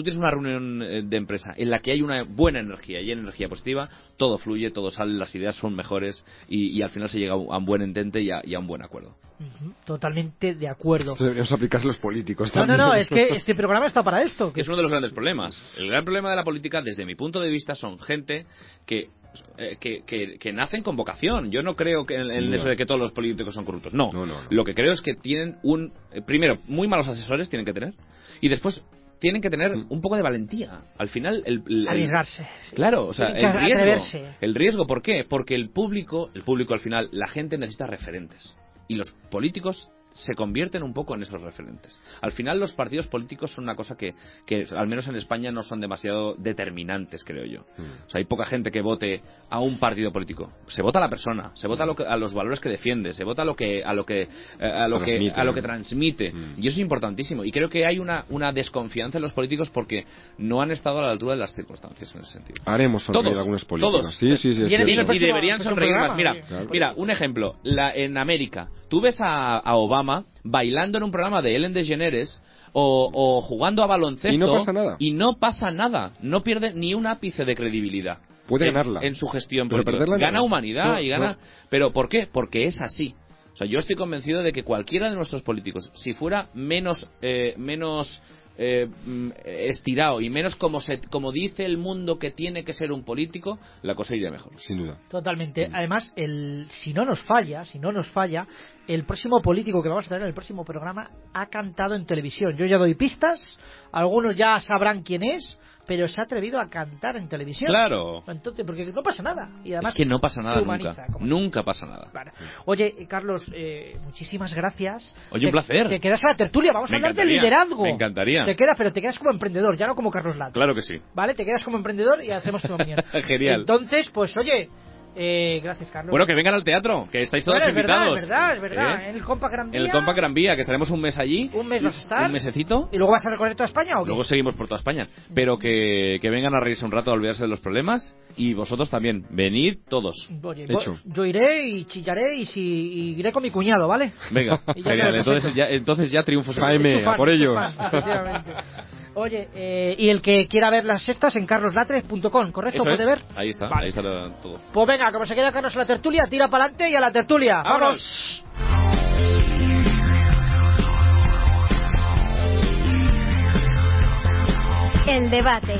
reunión de empresa en la que hay una buena energía y hay energía positiva, todo fluye, todo sale, las ideas son mejores y, y al final se llega a un buen entente y a, y a un buen acuerdo. Uh-huh. Totalmente de acuerdo. Esto deberíamos aplicar los políticos No, también. no, no, es que este programa está para esto. Que es uno de los grandes problemas. El gran problema de la política, desde mi punto de vista, son gente que Eh, que, que, que nacen con vocación. Yo no creo que en, en eso de que todos los políticos son corruptos. No. No, no, no. Lo que creo es que tienen un... Eh, primero, muy malos asesores tienen que tener. Y después tienen que tener un poco de valentía. Al final... El, el, arriesgarse. Claro, o sea, Tienen que el riesgo. atreverse. El riesgo, ¿por qué? Porque el público, el público al final, la gente necesita referentes. Y los políticos se convierten un poco en esos referentes. Al final los partidos políticos son una cosa que, que al menos en España no son demasiado determinantes, creo yo. Mm. O sea, hay poca gente que vote a un partido político. Se vota a la persona, se vota a, lo que, a los valores que defiende, se vota a lo que a lo que eh, a lo que a lo que transmite. Mm. Y eso es importantísimo. Y creo que hay una una desconfianza en los políticos porque no han estado a la altura de las circunstancias en ese sentido. Haremos sonreír todos, a algunos políticos. Todos. Sí, sí, sí. Viene, sí, y, sí. y deberían sonreír programa, más. Mira, sí, claro. Mira, un ejemplo. La, en América, tú ves a, a Obama bailando en un programa de Ellen DeGeneres o, o jugando a baloncesto y no pasa nada y no pasa nada, no pierde ni un ápice de credibilidad. Puede en, ganarla en su gestión pero política. Gana no. humanidad no, y gana no. pero ¿por qué? Porque es así. O sea, yo estoy convencido de que cualquiera de nuestros políticos, si fuera menos eh, menos Eh, estirado y menos como se como dice el mundo que tiene que ser un político, la cosa iría mejor. Sin duda. Totalmente. Además, el si no nos falla, si no nos falla, el próximo político que vamos a tener en el próximo programa ha cantado en televisión. Yo ya doy pistas, algunos ya sabrán quién es, pero se ha atrevido a cantar en televisión. Claro. Entonces, porque no pasa nada. Y además, es que no pasa nada humaniza, nunca. Nunca pasa nada. Claro. Oye, Carlos, eh, muchísimas gracias. Oye, te, un placer. Te quedas a la tertulia, vamos Me a hablar de encantaría. liderazgo. Me encantaría. Te quedas, pero te quedas como emprendedor, ya no como Carlos Latre. Claro que sí. Vale, te quedas como emprendedor y hacemos tu opinión. Genial. Entonces, pues oye... Eh, gracias, Carlos. Bueno, que vengan al teatro, que estáis todos bueno, es invitados. Verdad, es verdad, es verdad. ¿Eh? En el Compact Gran Vía. En el Compact Gran Vía, que estaremos un mes allí. Un mes vas a estar. Un mesecito. ¿Y luego vas a recorrer toda España o qué? Luego seguimos por toda España. Pero que, que vengan a reírse un rato, a olvidarse de los problemas. Y vosotros también. Venid todos. Oye, Hecho. Yo iré y chillaré y, si, y iré con mi cuñado, ¿vale? Venga, genial. Entonces ya, entonces ya triunfo. Jaime, fan, a por ellos. Fan, efectivamente. Oye, eh, y el que quiera ver las sextas en carlos latre punto com, ¿correcto? Eso ¿Puede es. ver? Ahí está, Vale. ahí está todo. Pues venga, como se queda Carlos en la tertulia, tira para adelante y a la tertulia. ¡Vámonos! ¡Vamos! El debate.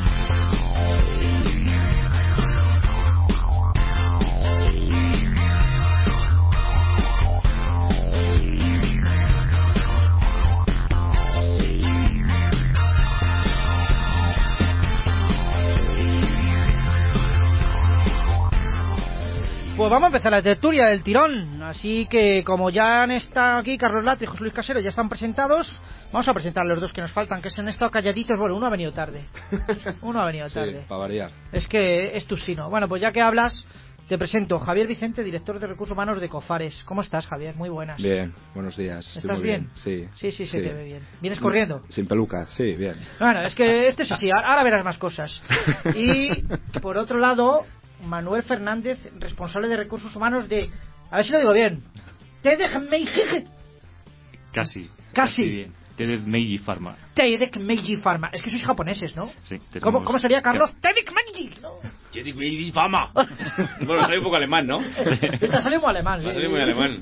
Pues vamos a empezar la tertulia del tirón. Así que como ya han estado aquí Carlos Latre y José Luis Casero, ya están presentados, vamos a presentar a los dos que nos faltan, que se han estado calladitos. Bueno, uno ha venido tarde. Uno ha venido tarde. Sí, para variar. Es que es tu sino. Bueno, pues ya que hablas, te presento Javier Vicente, director de Recursos Humanos de Cofares. ¿Cómo estás, Javier? Muy buenas. Bien, buenos días. ¿Estás Estoy muy bien? Sí. Sí, sí, se sí. te ve bien. ¿Vienes corriendo? Sin peluca, sí, bien. Bueno, es que este es así. Ahora verás más cosas. Y, por otro lado, Manuel Fernández, responsable de Recursos Humanos de... A ver si lo digo bien. Tedec Meiji... Casi. Casi. bien. Tedec Meiji Pharma. Tedec Meiji Pharma. Es que sois japoneses, ¿no? Sí. ¿Cómo, ¿Cómo sería, Carlos? Tedec Meiji. ¿No? Tedec Meiji Pharma. Bueno, soy un poco alemán, ¿no? Te ha salido muy alemán. Me ha salido muy alemán.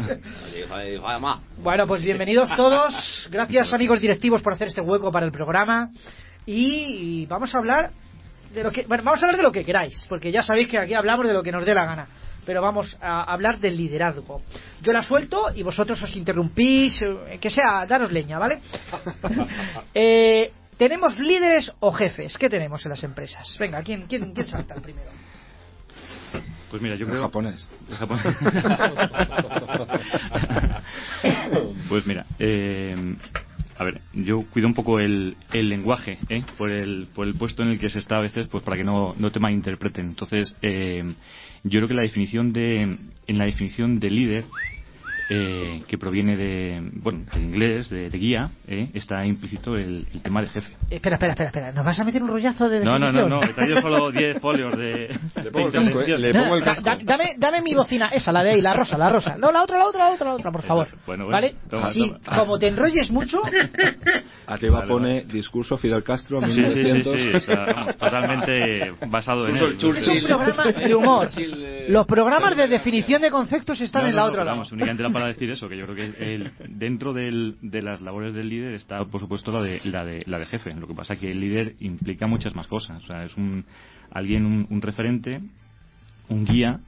Bueno, pues bienvenidos todos. Gracias, amigos directivos, por hacer este hueco para el programa. Y vamos a hablar... de lo que bueno, vamos a hablar de lo que queráis, porque ya sabéis que aquí hablamos de lo que nos dé la gana, pero vamos a hablar del liderazgo. Yo la suelto y vosotros os interrumpís, que sea, daros leña, ¿vale? eh, ¿Tenemos líderes o jefes? ¿Qué tenemos en las empresas? Venga, ¿quién, quién, quién salta el primero? Pues mira, yo El creo... japonés. El japonés. Pues mira, eh... a ver, yo cuido un poco el, el lenguaje, ¿eh? por el por el puesto en el que se está a veces, pues para que no, no te malinterpreten. Entonces, eh, yo creo que la definición de en la definición de líder eh, que proviene de, bueno, de inglés, de, de guía, eh, está implícito el, el tema de jefe. Espera, espera, espera, espera. ¿Nos vas a meter un rollazo de No, definición? no, no, no. He traído solo diez folios de... Le pongo el casco, ¿eh? Le pongo el casco. Da- da- dame, dame mi bocina, esa, la de ahí, la rosa, la rosa. No, la otra, la otra, la otra, la otra, por favor. Bueno, bueno, ¿Vale? toma, Si, toma. como te enrolles mucho... Arriba Vale, pone vale. discurso Fidel Castro Sí, sí, sí, mil novecientos. sí, o sea, vamos, totalmente basado en Incluso él. el Churchill. Es un programa de humor. Churchill, eh, Los programas de definición de conceptos están No, en no, la no, otra lado. vamos, únicamente era para decir eso, que yo creo que el, dentro del, de las labores del líder está, por supuesto, la de, la de la de jefe. Lo que pasa es que el líder implica muchas más cosas. O sea, es un alguien, un, un referente, un guía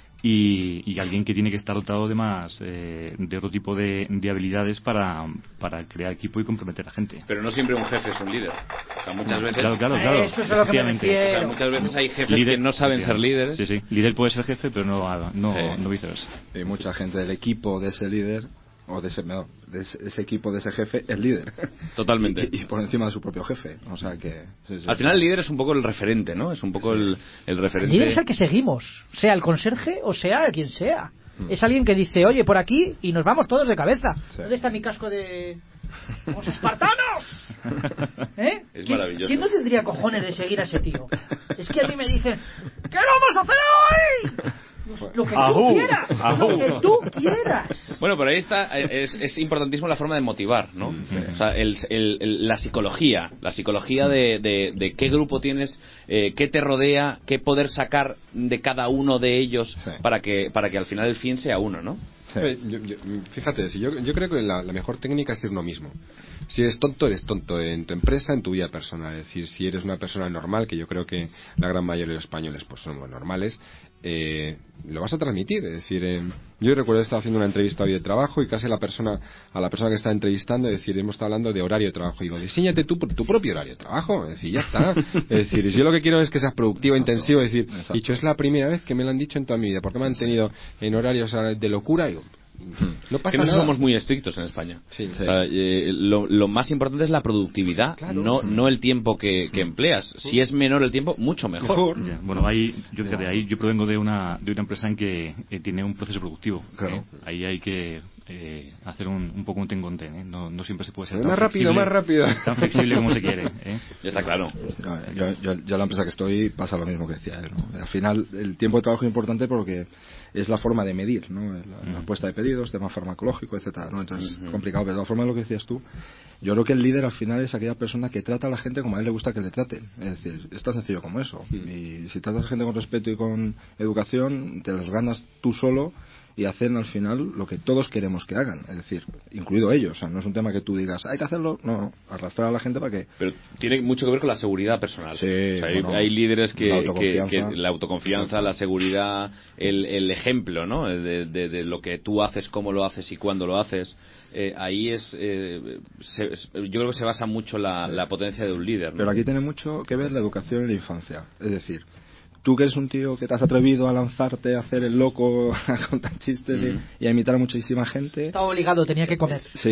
y, y alguien que tiene que estar dotado de más, eh, de otro tipo de, de habilidades para, para crear equipo y comprometer a gente. Pero no siempre un jefe es un líder. O sea, muchas veces... Claro, claro, claro. Eso es a lo que me efectivamente. refiero. O sea, muchas veces hay jefes Líder- que no saben ser líderes. Sí, sí. Líder puede ser jefe, pero no, no, Sí. no viceversa. Y mucha gente del equipo de ese líder, o de ese, no, de ese, ese equipo de ese jefe, es líder. Totalmente. Y, y por encima de su propio jefe. O sea que... sí, sí. Al final el líder es un poco el referente, ¿no? Es un poco Sí. el, el El referente... líder es el que seguimos, sea el conserje o sea quien sea. Mm. Es alguien que dice, oye, por aquí, y nos vamos todos de cabeza. Sí. ¿Dónde está mi casco de... ¡Los espartanos! ¿Eh? Es ¿Quién, maravilloso. ¿Quién no tendría cojones de seguir a ese tío? Es que a mí me dicen, ¿qué vamos a hacer hoy? Lo que tú Ajú, quieras, ajú. lo que tú quieras. Bueno, pero ahí está, eh, es, es importantísimo la forma de motivar, ¿no? O sea, el, el- el- la psicología, la psicología de, de, de qué grupo tienes, eh, qué te rodea, qué poder sacar de cada uno de ellos Sí. para que para que al final el fin sea uno, ¿no? Sí. Eh, yo- yo- fíjate, si yo, yo creo que la, la mejor técnica es ser uno mismo. Si eres tonto, eres tonto en tu empresa, en tu vida personal. Es decir, si eres una persona normal, que yo creo que la gran mayoría de los españoles pues somos normales, eh, lo vas a transmitir. Es decir, eh, yo recuerdo estar haciendo una entrevista hoy de trabajo y casi la persona, a la persona que está entrevistando, es decir, hemos estado hablando de horario de trabajo. Y digo, diseñate tú tu propio horario de trabajo. Es decir, ya está. Es decir, yo lo que quiero es que seas productivo, Exacto. intensivo. Es decir, Exacto. dicho, es la primera vez que me lo han dicho en toda mi vida, porque me han tenido en horarios eh, de locura. Y digo, no Es pasa que no nada. somos muy estrictos en España. Sí, O sea, eh, lo, lo más importante es la productividad, Claro. no, no el tiempo que, que empleas. Si es menor el tiempo, mucho mejor. Ya, bueno, ahí yo fíjate, ahí yo provengo de una de una empresa en que eh, tiene un proceso productivo. Claro. ¿eh? Ahí hay que eh, hacer un, un poco un ten con ten, ¿eh? No, no siempre se puede ser tan Más rápido, flexible- más rápido. tan flexible como se quiere. ¿eh? Ya está claro. No, yo, yo, yo en la empresa que estoy pasa lo mismo que decía él, ¿no? Al final el tiempo de trabajo es importante porque es la forma de medir, ¿no? La, la Mm. puesta de pedidos, tema farmacológico, etcétera, ¿no? Entonces Ujú. es complicado, pero de la forma de lo que decías tú, yo creo que el líder al final es aquella persona que trata a la gente como a él le gusta que le traten. Es decir, es tan sencillo como eso. Y si tratas a la gente con respeto y con educación, te los ganas tú solo y hacen al final lo que todos queremos que hagan, es decir, incluido ellos. O sea, no es un tema que tú digas, hay que hacerlo, no, no, arrastrar a la gente para que... Pero tiene mucho que ver con la seguridad personal. Sí, O sea, hay, bueno, hay líderes que la que, autoconfianza. que la autoconfianza, la seguridad, el, el ejemplo, ¿no? De, de- de lo que tú haces, cómo lo haces y cuándo lo haces. Eh, ahí es, eh, se- es- yo creo que se basa mucho la, Sí. la potencia de un líder, ¿no? Pero aquí tiene mucho que ver la educación en la infancia. Es decir, tú que eres un tío que te has atrevido a lanzarte, a hacer el loco, a contar chistes y- Mm. y, a imitar a muchísima gente. Estaba obligado, tenía que comer. Sí.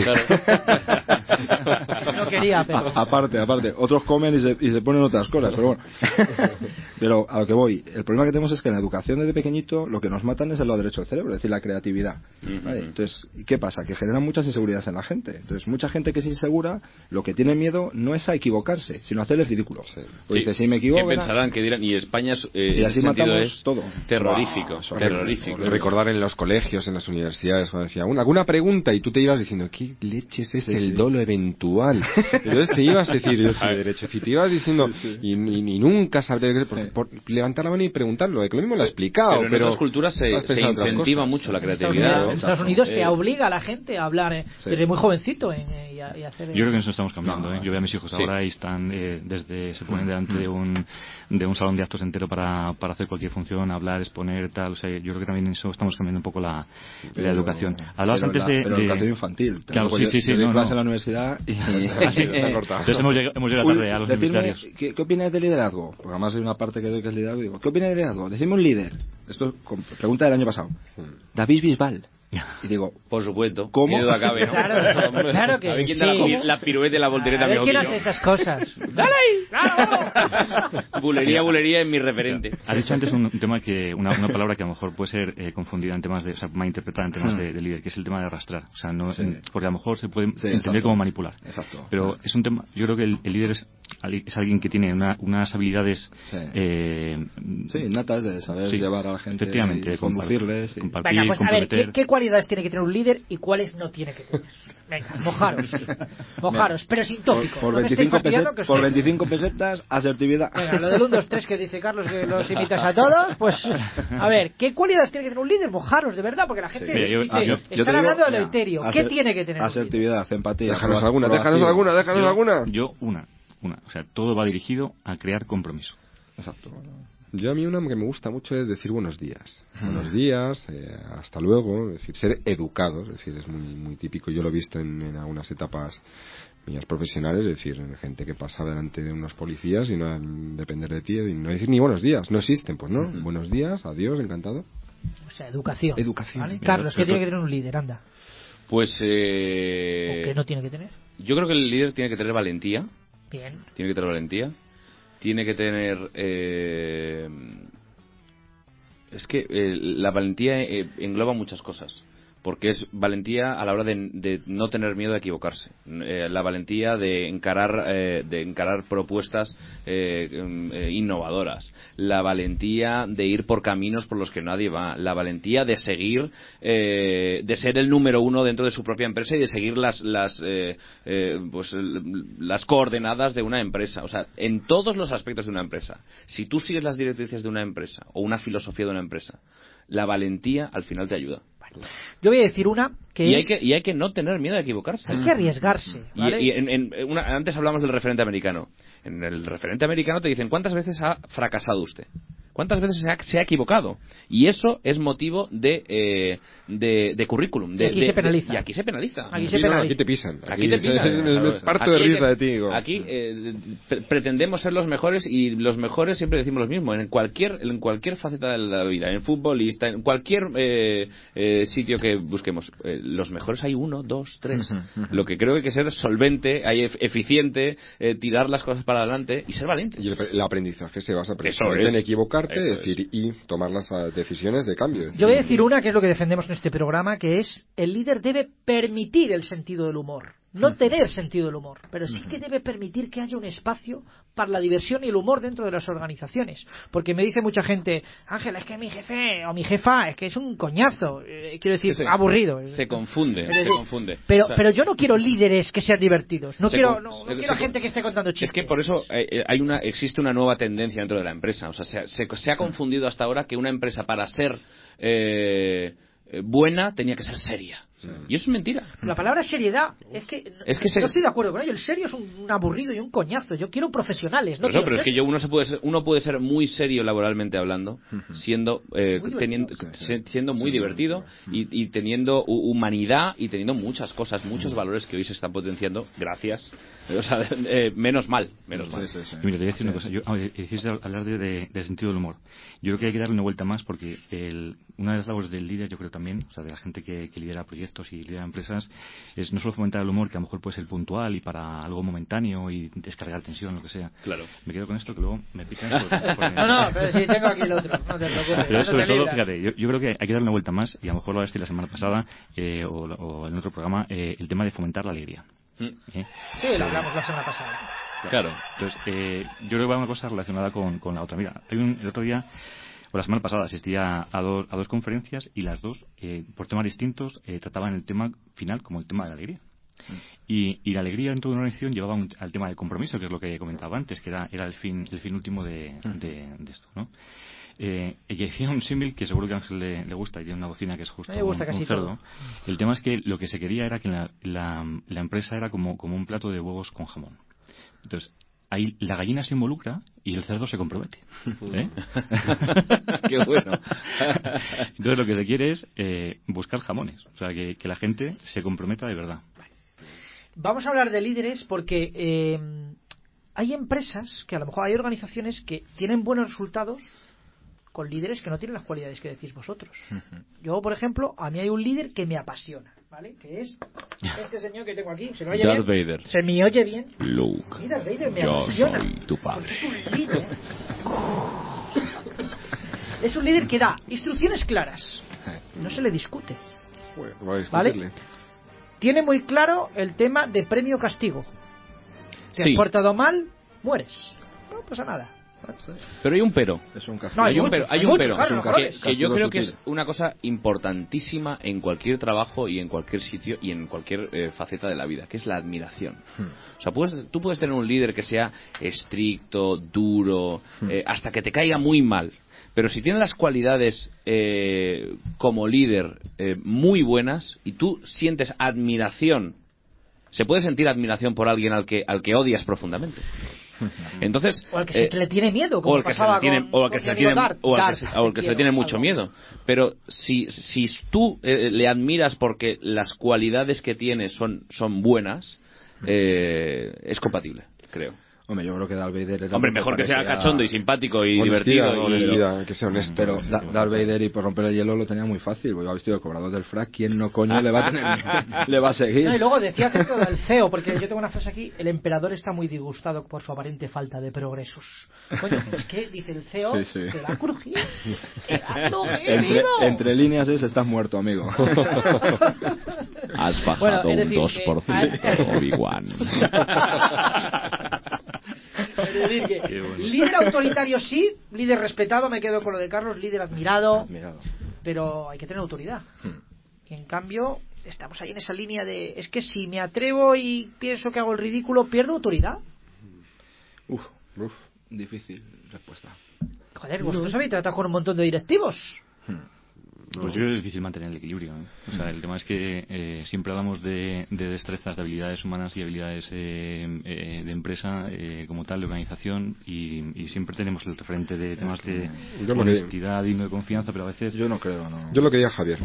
No quería, pero... A- aparte, aparte. Otros comen y se, y se ponen otras cosas, pero bueno. Pero a lo que voy, el problema que tenemos es que en la educación desde pequeñito lo que nos matan es el lado derecho del cerebro, es decir, la creatividad. Ujú. ¿Vale? Entonces, ¿qué pasa? Que generan muchas inseguridades en la gente. Entonces, mucha gente que es insegura, lo que tiene miedo no es a equivocarse, sino a hacer el ridículo. Pues Sí. dice, si me equivoco... ¿Qué ¿verdad? pensarán? ¿Qué dirán? Y España es, eh, Y en así ese sentido matamos es todo. terrorífico, Wow, es horrible, terrorífico. horrible. Recordar en los colegios, en las universidades, cuando decía "Una- alguna pregunta y tú te ibas diciendo, ¿qué leche es este Sí, el sí. dolo eventual? Entonces te ibas a decir, yo soy de derecho, si te ibas diciendo, y, y- y nunca sabré, por, por levantar la mano y preguntarlo, que lo mismo lo he explicado, Pero en pero otras culturas se, has se pensado otras incentiva cosas. mucho la En Estados creatividad. Unidos, ¿no? en Estados Exacto. Unidos se Eh, obliga a la gente a hablar eh, sí. desde muy jovencito en, eh, y, a, y a hacer... eh, Yo creo que eso estamos cambiando. No, ¿eh? Yo veo a mis hijos sí. ahora y están eh, desde se ponen delante de un de un salón de actos entero para, para hacer cualquier función, hablar, exponer, tal. O sea, yo creo que también eso estamos cambiando un poco la, Pero- la educación. Hablabas pero antes la- de, pero de- educación infantil. Claro, Tampoco sí, yo- sí, sí, yo doy no, clase no. en la universidad y... Ah, sí. Está cortado. Entonces hemos llegado, hemos llegado Uy, tarde a los decidme, universitarios. ¿qué, ¿Qué opináis de liderazgo? Porque además hay una parte que doy que es liderazgo y digo, ¿qué opináis de liderazgo? Decime un líder. Esto es con- pregunta del año pasado. David Bisbal. Y digo, por supuesto, ¿cómo? qué duda cabe, ¿no? Claro, claro que a ver quién sí. da la, la pirueta y la voltereta A ver mejor quién que hace yo. esas cosas. ¡Dale ahí! ¡Claro! Bulería, bulería es mi referente. Has dicho antes un, un tema que, una, una palabra que a lo mejor puede ser eh, confundida en temas de, o sea, mal interpretada en temas Hmm. de, de líder, que es el tema de arrastrar. O sea, no, Sí. en- porque a lo mejor se puede Sí, entender exacto. como manipular. Exacto. Pero es un tema, yo creo que el, el líder es, ali- es alguien que tiene una, unas habilidades, Sí. eh, Sí, natas de saber sí, llevar a la gente efectivamente, y de conducirles. y- compartir, Venga, pues a ver, ¿qué, comprometer. qué cualidades tiene que tener un líder y cuáles no tiene que tener? Venga, mojaros. Mojaros, pero sin tópico. Por, por no me estéis veinticinco, fastidiando, peset- que os por tengo. veinticinco pesetas, asertividad. Venga, lo del uno, dos, tres que dice Carlos, que los imitas a todos, pues, a ver, ¿qué cualidades tiene que tener un líder? Mojaros, de verdad, porque la gente Mira, yo- dice, aser- yo te están digo, hablando de lo mira, etéreo. ¿Qué aser- tiene que tener un líder? Asertividad, empatía. Déjanos proa- alguna, déjanos proactivo. alguna, déjanos yo, alguna. yo una, una. O sea, todo va dirigido a crear compromiso. Exacto. Yo a mí una que me gusta mucho es decir buenos días. Buenos días, eh, hasta luego, es decir, ser educados, es decir, es muy muy típico, yo lo he visto en, en algunas etapas mías profesionales, es decir, en gente que pasa delante de unos policías y no al depender de ti, y no decir ni buenos días, no existen, pues no, Ujú. buenos días, adiós, encantado. O sea, educación. Educación. ¿Vale? Mira, Carlos, ¿qué pero- tiene que tener un líder? Anda. Pues, ¿O eh... qué no tiene que tener? yo creo que el líder tiene que tener valentía, Bien. tiene que tener valentía, tiene que tener... eh, Es que eh, la valentía eh, engloba muchas cosas. Porque es valentía a la hora de, de no tener miedo a equivocarse. Eh, la valentía de encarar, eh, de encarar propuestas eh, eh, innovadoras. La valentía de ir por caminos por los que nadie va. La valentía de seguir, eh, de ser el número uno dentro de su propia empresa y de seguir las, las, eh, eh, pues, el- las coordenadas de una empresa. O sea, en todos los aspectos de una empresa. Si tú sigues las directrices de una empresa o una filosofía de una empresa, la valentía al final te ayuda. Yo voy a decir una que Y es... hay que, y hay que no tener miedo a equivocarse. Hay que arriesgarse, Y- ¿vale? Y, en- en una- antes hablamos del referente americano. En el referente americano te dicen ¿cuántas veces ha fracasado usted? ¿Cuántas veces se ha, se ha equivocado? Y eso es motivo de, eh, de, de currículum. De, Y aquí de- se penaliza. de- y aquí se penaliza. Aquí se Aquí, no, penaliza. aquí te pisan. Aquí te pisan. Me, me parto de Aquí hay risa que- de ti. digo. Aquí eh, pre- pretendemos ser los mejores y los mejores siempre decimos lo mismo. En cualquier en cualquier faceta de la vida, en futbolista, en cualquier eh, eh, sitio que busquemos, eh, los mejores hay uno, dos, tres. Lo que creo que hay que ser solvente, hay ef- eficiente, eh, tirar las cosas para adelante y ser valiente. Y el, el aprendizaje se basa Eso precisamente es. en equivocarte, Eso es decir, y tomar las ah, decisiones de cambio. Es Yo voy a decir, decir una que es lo que defendemos en este programa, que es el líder debe permitir el sentido del humor. No tener sentido del humor, pero sí que debe permitir que haya un espacio para la diversión y el humor dentro de las organizaciones. Porque me dice mucha gente, Ángela, es que mi jefe o mi jefa es que es un coñazo. Eh, quiero decir, Se- aburrido. Se confunde, Es se decir, confunde. Pero, O sea, pero yo no quiero líderes que sean divertidos. No Se quiero, con- no, no se- quiero se gente con- que esté contando chistes. Es que por eso eh, eh, hay una, existe una nueva tendencia dentro de la empresa. O sea, se, se- se ha confundido hasta ahora que una empresa para ser eh, eh, buena tenía que ser seria. Y eso es mentira. La palabra seriedad es que, Es que se- no estoy de acuerdo con ello. El serio es un, un aburrido y un coñazo. Yo quiero profesionales. No Por eso, quiero pero es que yo uno se puede ser, uno puede ser muy serio laboralmente hablando, siendo eh, Muy divertido. teniendo, Sí, sí. se- siendo muy Sí, divertido y, y teniendo hu- humanidad y teniendo muchas cosas, muchos valores que hoy se están potenciando. Gracias. O sea, eh, menos mal, menos mal. Sí, sí, sí. Y mira, te voy a decir Sí, una cosa. sí. Yo, ah, decís de hablar de, de- del sentido del humor. Yo creo que hay que darle una vuelta más porque el- una de las labores del líder, yo creo también, o sea, de la gente que, que lidera proyectos y lidera empresas, es no solo fomentar el humor, que a lo mejor puede ser puntual y para algo momentáneo y descargar tensión, lo que sea. Claro. Me quedo con esto que luego me pican. por- por- No, no, pero sí, tengo aquí el otro. No te preocupes. Pero no sobre te todo, libras. fíjate, yo, yo creo que hay que darle una vuelta más y a lo mejor lo hablaste la semana pasada eh, o, o en otro programa, eh, el tema de fomentar la alegría. Mm, ¿eh? Sí, lo hablamos la semana pasada. Claro. Entonces, eh, yo creo que va una cosa relacionada con, con la otra. Mira, hay un, el otro día, o la semana pasada, asistía a dos, a dos conferencias y las dos, eh, por temas distintos, eh, trataban el tema final como el tema de la alegría. Y, y la alegría dentro de una organización llevaba un- al tema del compromiso, que es lo que comentaba antes, que era, era el fin el fin último de, de, de esto, ¿no? Eh, y decía un símil que seguro que a Ángel le, le gusta y tiene una bocina que es justo A mí me gusta un, casi un cerdo. todo. El tema es que lo que se quería era que la, la, la empresa era como, como un plato de huevos con jamón. Entonces, ahí la gallina se involucra y el cerdo se compromete. ¿eh? Qué bueno. Entonces lo que se quiere es eh, buscar jamones. O sea, que, que la gente se comprometa de verdad. Vamos a hablar de líderes porque eh, hay empresas que a lo mejor hay organizaciones que tienen buenos resultados con líderes que no tienen las cualidades que decís vosotros. Yo, por ejemplo, a mí hay un líder que me apasiona, ¿vale? Que es este señor que tengo aquí. ¿Se me oye Darth bien? Vader. ¿Se me oye bien? Luke, Sí, Darth Vader me yo apasiona. soy tu padre. Porque es un líder. Es un líder que da instrucciones claras. No se le discute. Bueno, voy a ¿Vale? discutirle. Tiene muy claro el tema de premio-castigo. Si Sí. has portado mal, mueres. No pasa nada. Pero hay un pero. Es un No, castigo. hay hay un muchos, pero, hay hay un muchos, pero claro, que, no que jodes. yo Castigo creo que sutil. es una cosa importantísima en cualquier trabajo y en cualquier sitio y en cualquier eh, faceta de la vida, que es la admiración. Hmm. O sea, puedes, tú puedes tener un líder que sea estricto, duro, Hmm. eh, hasta que te caiga muy mal. Pero si tiene las cualidades eh, como líder eh, muy buenas y tú sientes admiración, se puede sentir admiración por alguien al que al que odias profundamente. Entonces, O al que se eh, le tiene miedo, como o al que se pasaba le tiene, con- o al que con se le mi tiene, amigo Dart. o al que se, Dart, o al te que se le quiero, tiene mucho algo. miedo. Pero si, si tú eh, le admiras porque las cualidades que tiene son, son buenas, eh, es compatible, creo. Hombre, yo creo que Darth Vader era Hombre, lo que mejor que sea parecía- cachondo y simpático y Honestidad, divertido. y- honestidad, que sea honesto. Pero Da- Darth Vader, y por romper el hielo, lo tenía muy fácil. Iba vestido de cobrador del frac. ¿Quién no coño le va a tener, le va a seguir? No, y luego decía que todo el C E O, porque yo tengo una frase aquí, el emperador está muy disgustado por su aparente falta de progresos. Coño, es que, dice el C E O, Sí, sí. que va a crujir. Que va a crujir, entre, vivo. entre líneas es, estás muerto, amigo. Has bajado Bueno, es un decir, dos por ciento, que- Obi-Wan. Es decir, que Qué bueno. líder autoritario sí, líder respetado, me quedo con lo de Carlos, líder admirado, Admirado. pero hay que tener autoridad. Hmm. Y en cambio, estamos ahí en esa línea de, es que si me atrevo y pienso que hago el ridículo, ¿pierdo autoridad? Uf, uf, difícil respuesta. Joder, vosotros habéis tratado con un montón de directivos. Pues yo creo que es difícil mantener el equilibrio, ¿eh? O sea, el tema es que eh, siempre hablamos de, de destrezas, de habilidades humanas y habilidades eh, eh, de empresa eh, como tal, de organización, y, y siempre tenemos el referente de temas de Yo lo honestidad, digno de confianza, pero a veces... Yo no creo, no. Yo lo que diga Javier.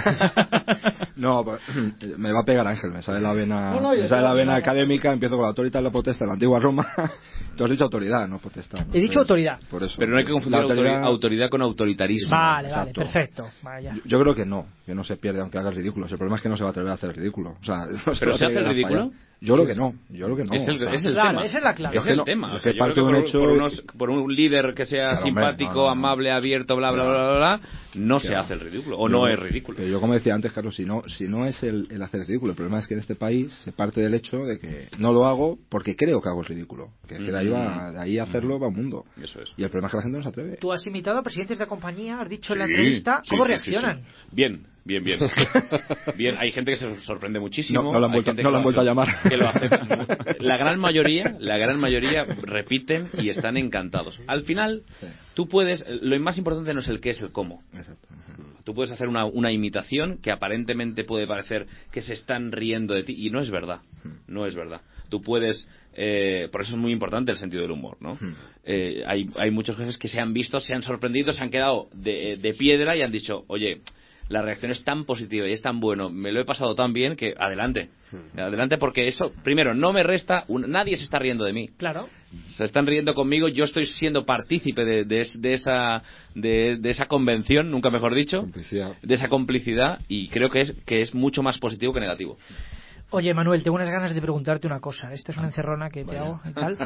No, pa- me va a pegar Ángel, me sale la vena, No, no, yo me sale la creo que vena no. académica, empiezo con la autoridad y la potestad en la antigua Roma. Tú has dicho autoridad, no potestad. ¿no? He dicho Entonces, autoridad. Por eso. Pero no hay que pues, confundir la autoridad, autoridad con autoritarismo. Vale, vale, exacto. perfecto. Vaya. Yo, yo creo que no, que no se pierde aunque hagas ridículos. El problema es que no se va a atrever a hacer el ridículo. O sea, no se ¿Pero va a se hace atrever el a ridículo? fallar. Yo creo que no, yo creo que no. es el, o sea, es el Claro, tema. esa es la clave. Es Es que el no, tema. es O sea, que yo creo parte que de un por, hecho- por unos- por un líder que sea Claro, hombre, simpático, no, no, no. amable, abierto, bla, bla, Ya. bla, bla, bla, no se Claro. hace el ridículo. O Yo- no es ridículo. Pero yo, como decía antes, Carlos, si no, si no es el, el hacer ridículo, el problema es que en este país se parte del hecho de que no lo hago porque creo que hago el ridículo. Que, que de ahí va, de ahí a hacerlo va un mundo. Eso es. Y el problema es que la gente no se atreve. Tú has imitado a presidentes de compañía, has dicho en la Sí, entrevista, sí, ¿cómo sí, reaccionan? sí, sí. Bien, bien, bien. Bien, hay gente que se sorprende muchísimo. No- no lo han hay vuelto- gente no que lo han vuelto a hace- llamar. que lo acepta. La gran mayoría, la gran mayoría repiten y están encantados. Al final, Sí. tú puedes, lo más importante no es el qué, es el cómo. Exacto. Tú puedes hacer una, una imitación que aparentemente puede parecer que se están riendo de ti y no es verdad. No es verdad. Tú puedes, eh, por eso es muy importante el sentido del humor, ¿no? Eh, hay, hay muchos jefes que se han visto, se han sorprendido, se han quedado de, de piedra y han dicho, oye, la reacción es tan positiva y es tan bueno, me lo he pasado tan bien que adelante. Adelante, porque eso, primero, no me resta, un- nadie se está riendo de mí. Claro. Se están riendo conmigo, yo estoy siendo partícipe de, de, es- de esa de, de esa convención, nunca mejor dicho, Complicidad. de esa complicidad, y creo que es que es mucho más positivo que negativo. Oye, Manuel, tengo unas ganas de preguntarte una cosa. Esta es una encerrona que te hago y tal.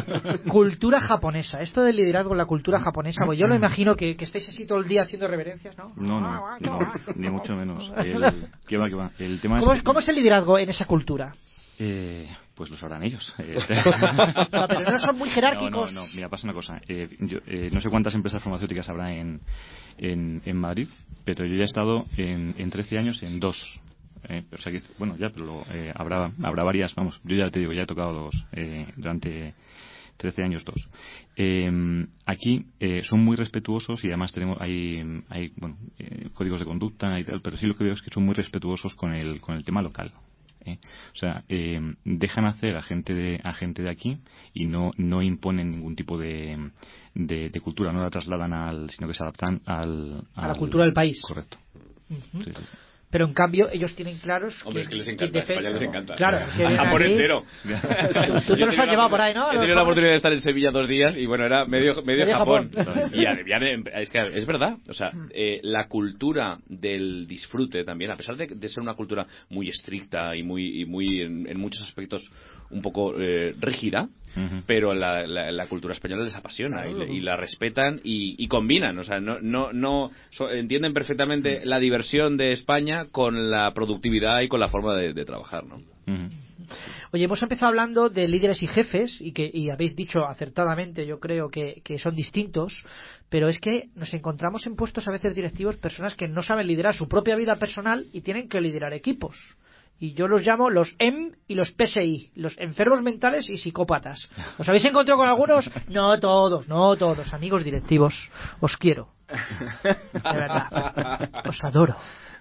Cultura japonesa. Esto del liderazgo en la cultura japonesa, pues yo lo imagino que, que estáis así todo el día haciendo reverencias, ¿no? No, no, no, ni mucho menos. El, ¿qué va, qué va? El tema ¿Cómo, es... es- ¿Cómo es el liderazgo en esa cultura? Eh, pues lo sabrán ellos. Eh, No, pero no son muy jerárquicos. No, no, no. Mira, pasa una cosa. Eh, yo, eh, no sé cuántas empresas farmacéuticas habrá en, en, en Madrid, pero yo ya he estado en, en trece años en dos. Eh, o sea que, bueno, ya, pero eh, habrá, habrá varias, vamos, yo ya te digo, ya he tocado dos eh, durante trece años, dos. Eh, aquí eh, son muy respetuosos y además tenemos hay, hay bueno, eh, códigos de conducta y tal, pero sí lo que veo es que son muy respetuosos con el, con el tema local. ¿eh? O sea, eh, dejan hacer a gente de, a gente de aquí y no, no imponen ningún tipo de, de, de cultura, no la trasladan al, sino que se adaptan al, A la al- cultura del país. Correcto. Ujú. Sí, sí. Pero en cambio ellos tienen claros que... Hombre, es que les encanta, a España les encanta. Claro, que a Japón entero. Tú te los has llevado por ahí, ¿no? He tenido la oportunidad de estar en Sevilla dos días y bueno, era medio, medio, medio Japón. Japón. Y además, es que es verdad, o sea, eh, la cultura del disfrute también, a pesar de, de ser una cultura muy estricta y muy, y muy en, en muchos aspectos un poco eh, rígida, uh-huh. pero la, la, la cultura española les apasiona y, y la respetan y, y combinan, o sea, no, no, no so, entienden perfectamente uh-huh. la diversión de España con la productividad y con la forma de, de trabajar, ¿no? Uh-huh. Oye, hemos empezado hablando de líderes y jefes y que y habéis dicho acertadamente, yo creo que, que son distintos, pero es que nos encontramos en puestos a veces directivos personas que no saben liderar su propia vida personal y tienen que liderar equipos. Y yo los llamo los M y los P S I, los enfermos mentales y psicópatas. ¿Os habéis encontrado con algunos? No todos, no todos. Amigos directivos, os quiero. De verdad. Os adoro.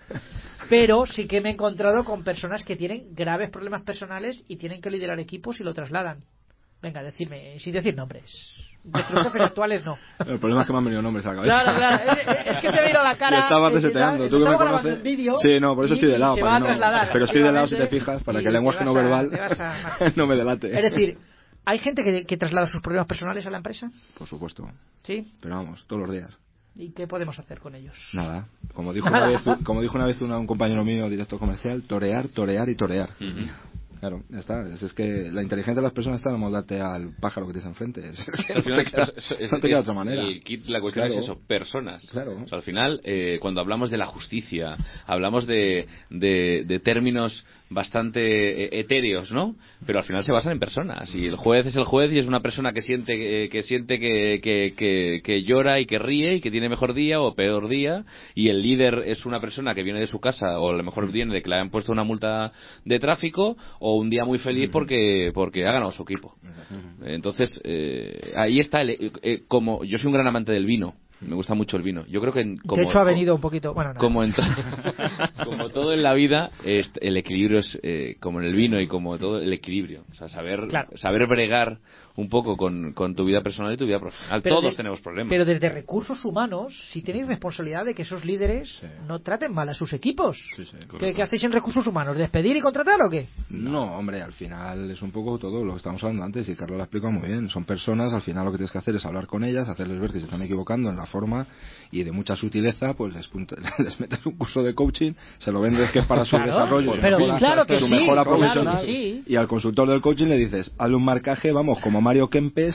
Pero sí que me he encontrado con personas que tienen graves problemas personales y tienen que liderar equipos y lo trasladan. Venga, decirme, sin decir nombres. Vuestros jefes actuales no. El problema es que me han venido nombres a la cabeza. Claro, claro. Es, es que te he venido la cara. Y estaba reseteando. Tú que me conoces. Vídeo, sí, no, por eso estoy de lado. Se va a no, trasladar. Pero estoy de lado si te fijas, para que el lenguaje no verbal a, no me delate. Es decir, ¿hay gente que, que traslada sus problemas personales a la empresa? Por supuesto. Sí. Pero vamos, todos los días. ¿Y qué podemos hacer con ellos? Nada. Como dijo una vez, como dijo una vez una, un compañero mío, director comercial, torear, torear y torear. Uh-huh. Claro, ya está. Es, es que la inteligencia de las personas está en moldarte al pájaro que tienes enfrente. Es, es que no te queda, es, es, no te queda de otra manera. El kit, la cuestión claro. es eso, personas. Claro. O sea, al final, eh, cuando hablamos de la justicia, hablamos de, de, de términos bastante eh, etéreos, ¿no? Pero al final se basan en personas. Y el juez es el juez y es una persona que siente, eh, que, siente que, que, que, que llora y que ríe y que tiene mejor día o peor día. Y el líder es una persona que viene de su casa o a lo mejor viene de que le han puesto una multa de tráfico o un día muy feliz porque porque ha ganado su equipo. Entonces, eh, ahí está, el, eh, como yo soy un gran amante del vino, me gusta mucho el vino. Yo creo que... Como, de hecho ha venido un poquito... Bueno, no. Como, en to- como todo en la vida, es, el equilibrio es, eh, como en el vino y como todo, el equilibrio. O sea, saber, claro. saber bregar un poco con, con tu vida personal y tu vida profesional. Pero Todos de, tenemos problemas. Pero desde recursos humanos, si tenéis responsabilidad de que esos líderes sí. no traten mal a sus equipos. Sí, sí, ¿Qué, ¿Qué hacéis en recursos humanos? ¿Despedir y contratar o qué? No, hombre, al final es un poco todo lo que estamos hablando antes y Carlos lo ha explicado muy bien. Son personas, al final lo que tienes que hacer es hablar con ellas, hacerles ver que se están equivocando en la forma y de mucha sutileza, pues les, punta, les metes un curso de coaching, se lo vendes que es para su claro, desarrollo, pero, mejora, claro que su sí, mejora claro profesional que sí. Y al consultor del coaching le dices, hazle un marcaje, vamos, como Mario Kempes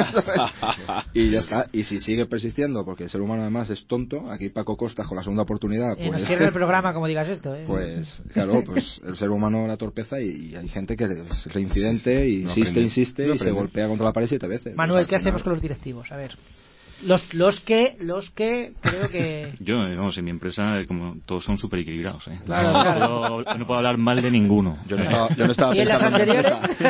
a... y ya está. Y si sigue persistiendo, porque el ser humano además es tonto, aquí Paco Costas con la segunda oportunidad, pues... nos cierra el programa como digas esto, ¿eh? Pues, claro, pues el ser humano la torpeza y, y hay gente que es reincidente y insiste, no insiste no y se golpea contra la pared siete veces. Manuel, o sea, ¿qué hacemos con los directivos? A ver... Los, los que, los que, creo que... Yo, vamos, en mi empresa, como todos son súper equilibrados, ¿eh? Claro, no, claro. Puedo, no puedo hablar mal de ninguno. Yo no estaba, yo no estaba ¿Y en las anteriores?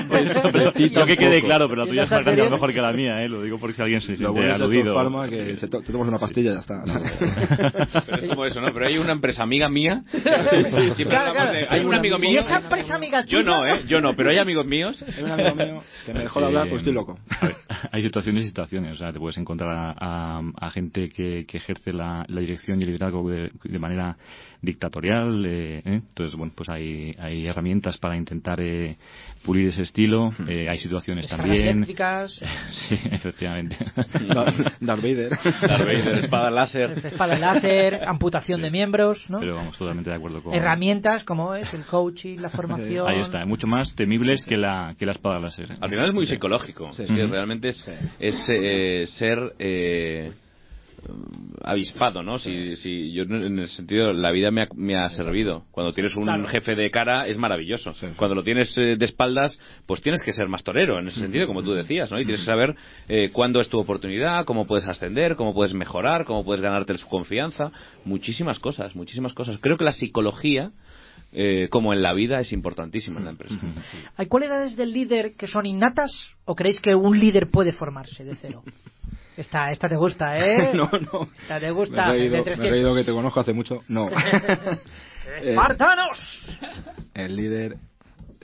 Yo que quede claro, pero la tuya es más grande, mejor que la mía, ¿eh? Lo digo por si alguien se siente bueno aludido. Farma, que se to- te tomas una pastilla y ya está. Pero es como eso, ¿no? Pero hay una empresa amiga mía. Siempre claro, claro. de, hay un amigo mío. ¿Y esa empresa amiga tuya? Yo no, ¿eh? Yo no, pero hay amigos míos. Hay un amigo mío que me dejó de hablar, pues estoy loco. A ver, hay situaciones y situaciones. O sea, te puedes encontrar a, a, a gente que, que ejerce la, la dirección y el liderazgo de, de manera dictatorial. Eh, ¿eh? Entonces, bueno, pues hay, hay herramientas para intentar eh, pulir ese estilo. Eh, hay situaciones Escalas también. eléctricas. Sí, efectivamente. Darth Vader. Darth Vader, espada láser. Espada láser, amputación de miembros, ¿no? Pero vamos, totalmente de acuerdo con... Herramientas como es el coaching, la formación... Ahí está, mucho más temibles que la, que la espada láser. Al final es muy psicológico. Sí. Es que realmente es, es eh, ser... Eh, avispado, ¿no? Si, si yo en el sentido la vida me ha, me ha servido. Cuando tienes un claro. jefe de cara es maravilloso. Sí. Cuando lo tienes eh, de espaldas, pues tienes que ser más torero en ese sentido, como tú decías, ¿no? Y tienes que saber eh, cuándo es tu oportunidad, cómo puedes ascender, cómo puedes mejorar, cómo puedes ganarte su confianza, muchísimas cosas, muchísimas cosas. Creo que la psicología Eh, como en la vida es importantísima en la empresa. ¿Hay cualidades del líder que son innatas o creéis que un líder puede formarse de cero? Esta, esta te gusta, ¿eh? No, no. Esta te gusta. Me he reído, me he reído que te conozco hace mucho. No. ¡Espartanos! El líder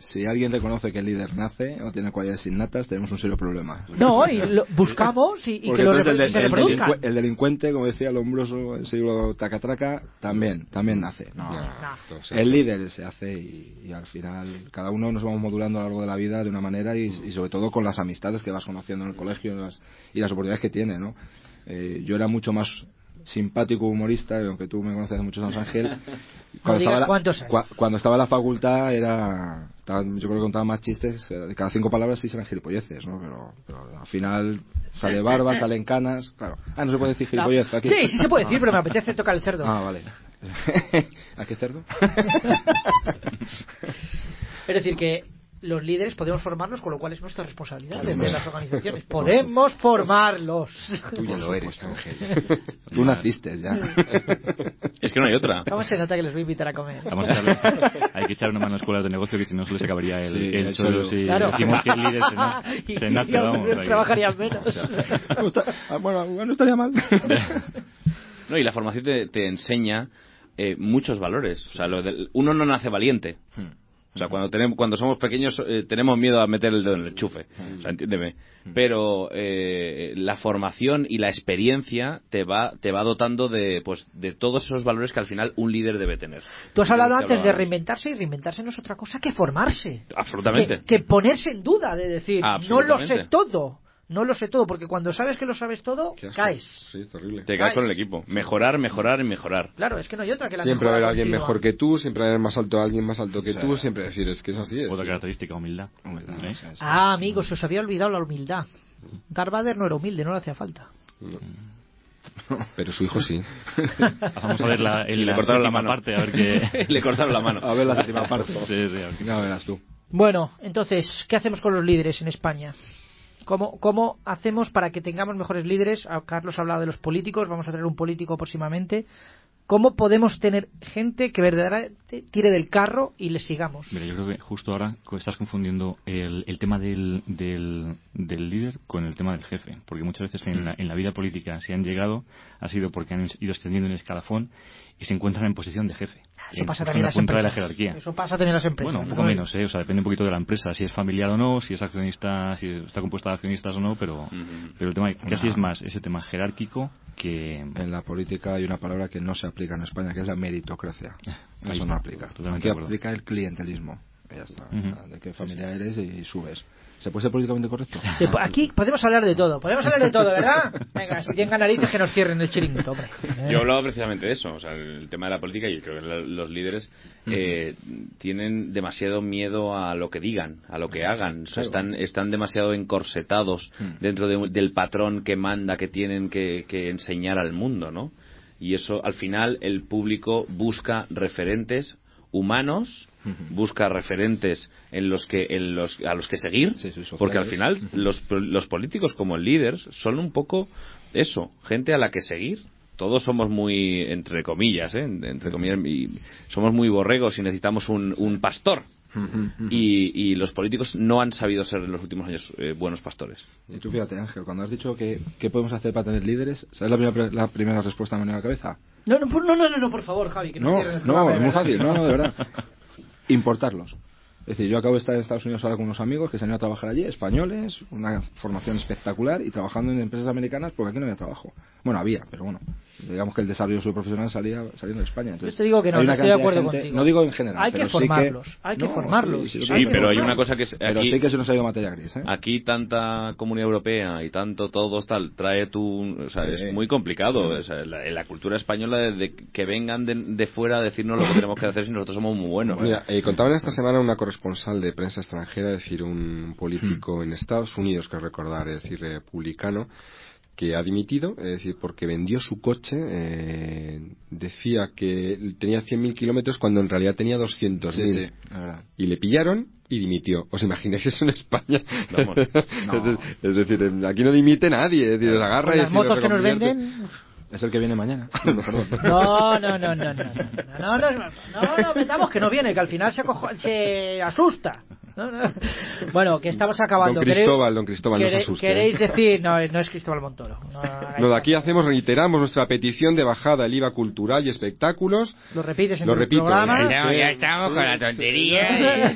si alguien reconoce que el líder nace o tiene cualidades innatas, tenemos un serio problema. No, y lo buscamos y, y que lo el, repro- del- se el, reproduzcan. delincu- el delincuente, como decía el hombroso el siglo tacatraca, también, también nace. No, Ya, entonces, el líder se hace y, y al final cada uno nos vamos modulando a lo largo de la vida de una manera y, y sobre todo con las amistades que vas conociendo en el colegio y las, y las oportunidades que tiene, ¿no? Eh, yo era mucho más simpático humorista, y aunque tú me conoces hace muchos años, Ángel, cuando, No digas estaba la, cuántos años. cua- cuando estaba en la facultad era estaba- yo creo que contaba más chistes, eh, de cada cinco palabras sí eran gilipolleces, ¿no? Pero, pero al final sale barba, salen canas, claro. Ah, no se puede decir gilipollez aquí. Sí, sí se puede decir, pero me apetece tocar el cerdo. Ah, vale. ¿A qué cerdo? Es decir, que los líderes podemos formarlos, con lo cual es nuestra responsabilidad Claro, desde hombre. las organizaciones. Podemos formarlos. Tú ya lo eres, Ángel. Tú naciste ya. Es que no hay otra. ¿Cómo se nota que les voy a invitar a comer? Vamos a echarle- hay que echar una mano a escuelas de negocio que si no se les acabaría el, Sí, el eso suelo lo- si Claro. decimos que el líder se, na- Y- se nace, y aún vamos. ahí. trabajarían menos. Ah, bueno, no estaría mal. No, y la formación te, te enseña eh, muchos valores. O sea, lo del- uno no nace valiente. O sea, cuando tenemos, cuando somos pequeños eh, tenemos miedo a meter el dedo en el enchufe. O sea, entiéndeme. Pero eh, la formación y la experiencia te va te va dotando de pues de todos esos valores que al final un líder debe tener. Tú has hablado Que antes de hablábamos. reinventarse, y reinventarse no es otra cosa que formarse. Absolutamente. Que, que ponerse en duda, de decir, no lo Absolutamente. sé todo. No lo sé todo, porque cuando sabes que lo sabes todo, Qué asco. caes. Sí, terrible. Te caes Ay. con el equipo. Mejorar, mejorar y mejorar. Claro, es que no hay otra que la Siempre va a haber mejora alguien continua. mejor que tú, siempre va a haber más alto alguien más alto que Sí. tú, siempre decir, es que es así. Es. Otra característica, humildad. Humildad, ¿Eh? sí, sí. Ah, amigos, se os había olvidado la humildad. Darth Vader no era humilde, no le hacía falta. No. Pero su hijo sí. Vamos a ver la, en Sí, le la cortaron la séptima mano. parte, a ver qué... Le cortaron la mano. A ver la séptima parte. Sí, sí, a ver qué- Ya verás tú. Bueno, entonces, ¿qué hacemos con los líderes en España? ¿Cómo, ¿Cómo hacemos para que tengamos mejores líderes? Ah, Carlos ha hablado de los políticos, vamos a tener un político próximamente. ¿Cómo podemos tener gente que verdaderamente tire del carro y le sigamos? Mira, yo creo que justo ahora co- estás confundiendo el, el tema del, del, del líder con el tema del jefe. Porque muchas veces en la, en la vida política, si han llegado, ha sido porque han ido extendiendo el escalafón y se encuentran en posición de jefe. Eso En- pasa justo también en en la las punta de la empresas. jerarquía. Eso pasa también en las empresas. Bueno, un poco ¿no? menos, ¿eh? O sea, depende un poquito de la empresa, si es familiar o no, si es accionista, si está compuesta de accionistas o no, pero, Ujú. pero el tema casi No. es más ese tema jerárquico que... En la política hay una palabra que no se aplica en España, que es la meritocracia. Ahí Eso está, no aplica. totalmente Aquí de acuerdo. aplica el clientelismo. Y ya está. Ujú. O sea, de qué familia eres y subes. ¿Se puede ser políticamente correcto? Sí, po- aquí podemos hablar de todo, podemos hablar de todo, ¿verdad? Venga, si tienen narices que nos cierren el chiringuito, hombre. Yo hablaba precisamente de eso, o sea, el tema de la política, y creo que la- los líderes eh, tienen demasiado miedo a lo que digan, a lo que hagan, o sea, Claro. están, están demasiado encorsetados Mm. dentro de un- del patrón que manda, que tienen que, que enseñar al mundo, ¿no? Y eso, al final, el público busca referentes humanos, busca referentes en los que en los a los que seguir, Sí, sí, sociales. porque al final los los políticos como líderes son un poco eso, gente a la que seguir. Todos somos muy, entre comillas, ¿eh? entre comillas, y somos muy borregos y necesitamos un, un pastor. Y, y los políticos no han sabido ser en los últimos años eh, buenos pastores. Y tú fíjate, Ángel, cuando has dicho que qué podemos hacer para tener líderes, ¿sabes la primera, la primera respuesta que me viene a la cabeza? No, no, por- no, no, no, no, por favor, Javi, que nos No, cierren el no, programa, es de muy verdad. fácil, no, no, de verdad. Importarlos. Es decir, yo acabo de estar en Estados Unidos ahora con unos amigos que se han ido a trabajar allí, españoles, una formación espectacular y trabajando en empresas americanas porque aquí no había trabajo. Bueno, había, pero bueno, digamos que el desarrollo su profesional salía saliendo de España. Entonces, Yo te digo que no, hay no una estoy de cantidad acuerdo gente- contigo. No digo en general, Hay que pero sí formarlos, hay que No, formarlos. sí, sí, Sí, Hay que pero hay formarlos. una cosa que es, Pero aquí, sí que se nos ha ido materia gris, ¿eh? aquí tanta comunidad europea y tanto todos tal trae tu, o sea, Sí. es muy complicado. O sea, la, la cultura española de, de que vengan de, de fuera a decirnos lo que tenemos que hacer si nosotros somos muy buenos. Mira, eh, contaban esta semana una corresponsal de prensa extranjera, es decir, un político en Estados Unidos, que recordar, es decir, republicano, que ha dimitido, es decir, porque vendió su coche, eh, decía que tenía cien mil kilómetros cuando en realidad tenía doscientos mil. Sí, sí, la verdad. Y le pillaron y dimitió. ¿Os imagináis eso en España? Vamos. es, es- es decir, aquí no dimite nadie, es decir, se agarra Con y las decir, motos que nos reconvierte. venden. Es el que viene mañana. Perdón. No, no, no, no, no, no, no, no, no, no, no, no, metamos que no viene, que al final se, acojo- se asusta. No, no. Bueno, que estamos acabando. Don Cristóbal, don Cristóbal, no se ¿Quere- asuste. ¿Queréis decir? No, no es Cristóbal Montoro. No, No, de aquí hacemos, reiteramos nuestra petición de bajada del I V A cultural y espectáculos. Lo repites en Lo el repito. programa. Ya estamos, ya estamos con la tontería.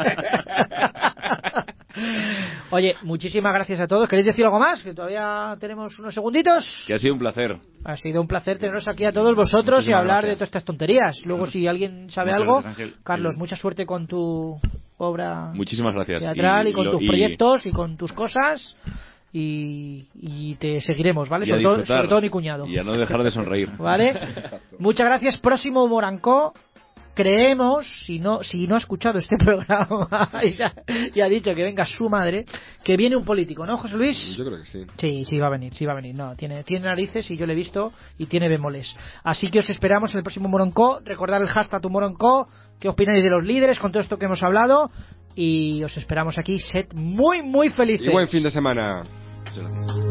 Oye, muchísimas gracias a todos. ¿Queréis decir algo más? Que todavía tenemos unos segunditos. Que ha sido un placer. Ha sido un placer teneros aquí a todos vosotros Muchísimas y hablar gracias. de todas estas tonterías. Luego, si alguien sabe Muchas algo, gracias, Ángel. Carlos, El- mucha suerte con tu obra Muchísimas gracias. teatral y, con lo- tus proyectos y con tus cosas. Y, y te seguiremos, ¿vale? y a Sobre todo, disfrutar. sobre todo mi cuñado. Y a no dejar de sonreír. ¿Vale? Muchas gracias. Próximo Morancó. Creemos, si no si no ha escuchado este programa y, ya, y ha dicho que venga su madre, que viene un político, ¿no, José Luis? Yo creo que sí. Sí, sí va a venir, sí va a venir. No, tiene, tiene narices y yo le he visto y tiene bemoles. Así que os esperamos en el próximo Moronco. Recordad el hashtag tu Moronco. ¿Qué opináis de los líderes con todo esto que hemos hablado? Y os esperamos aquí. Sed muy, muy felices. Y buen fin de semana. Muchas gracias.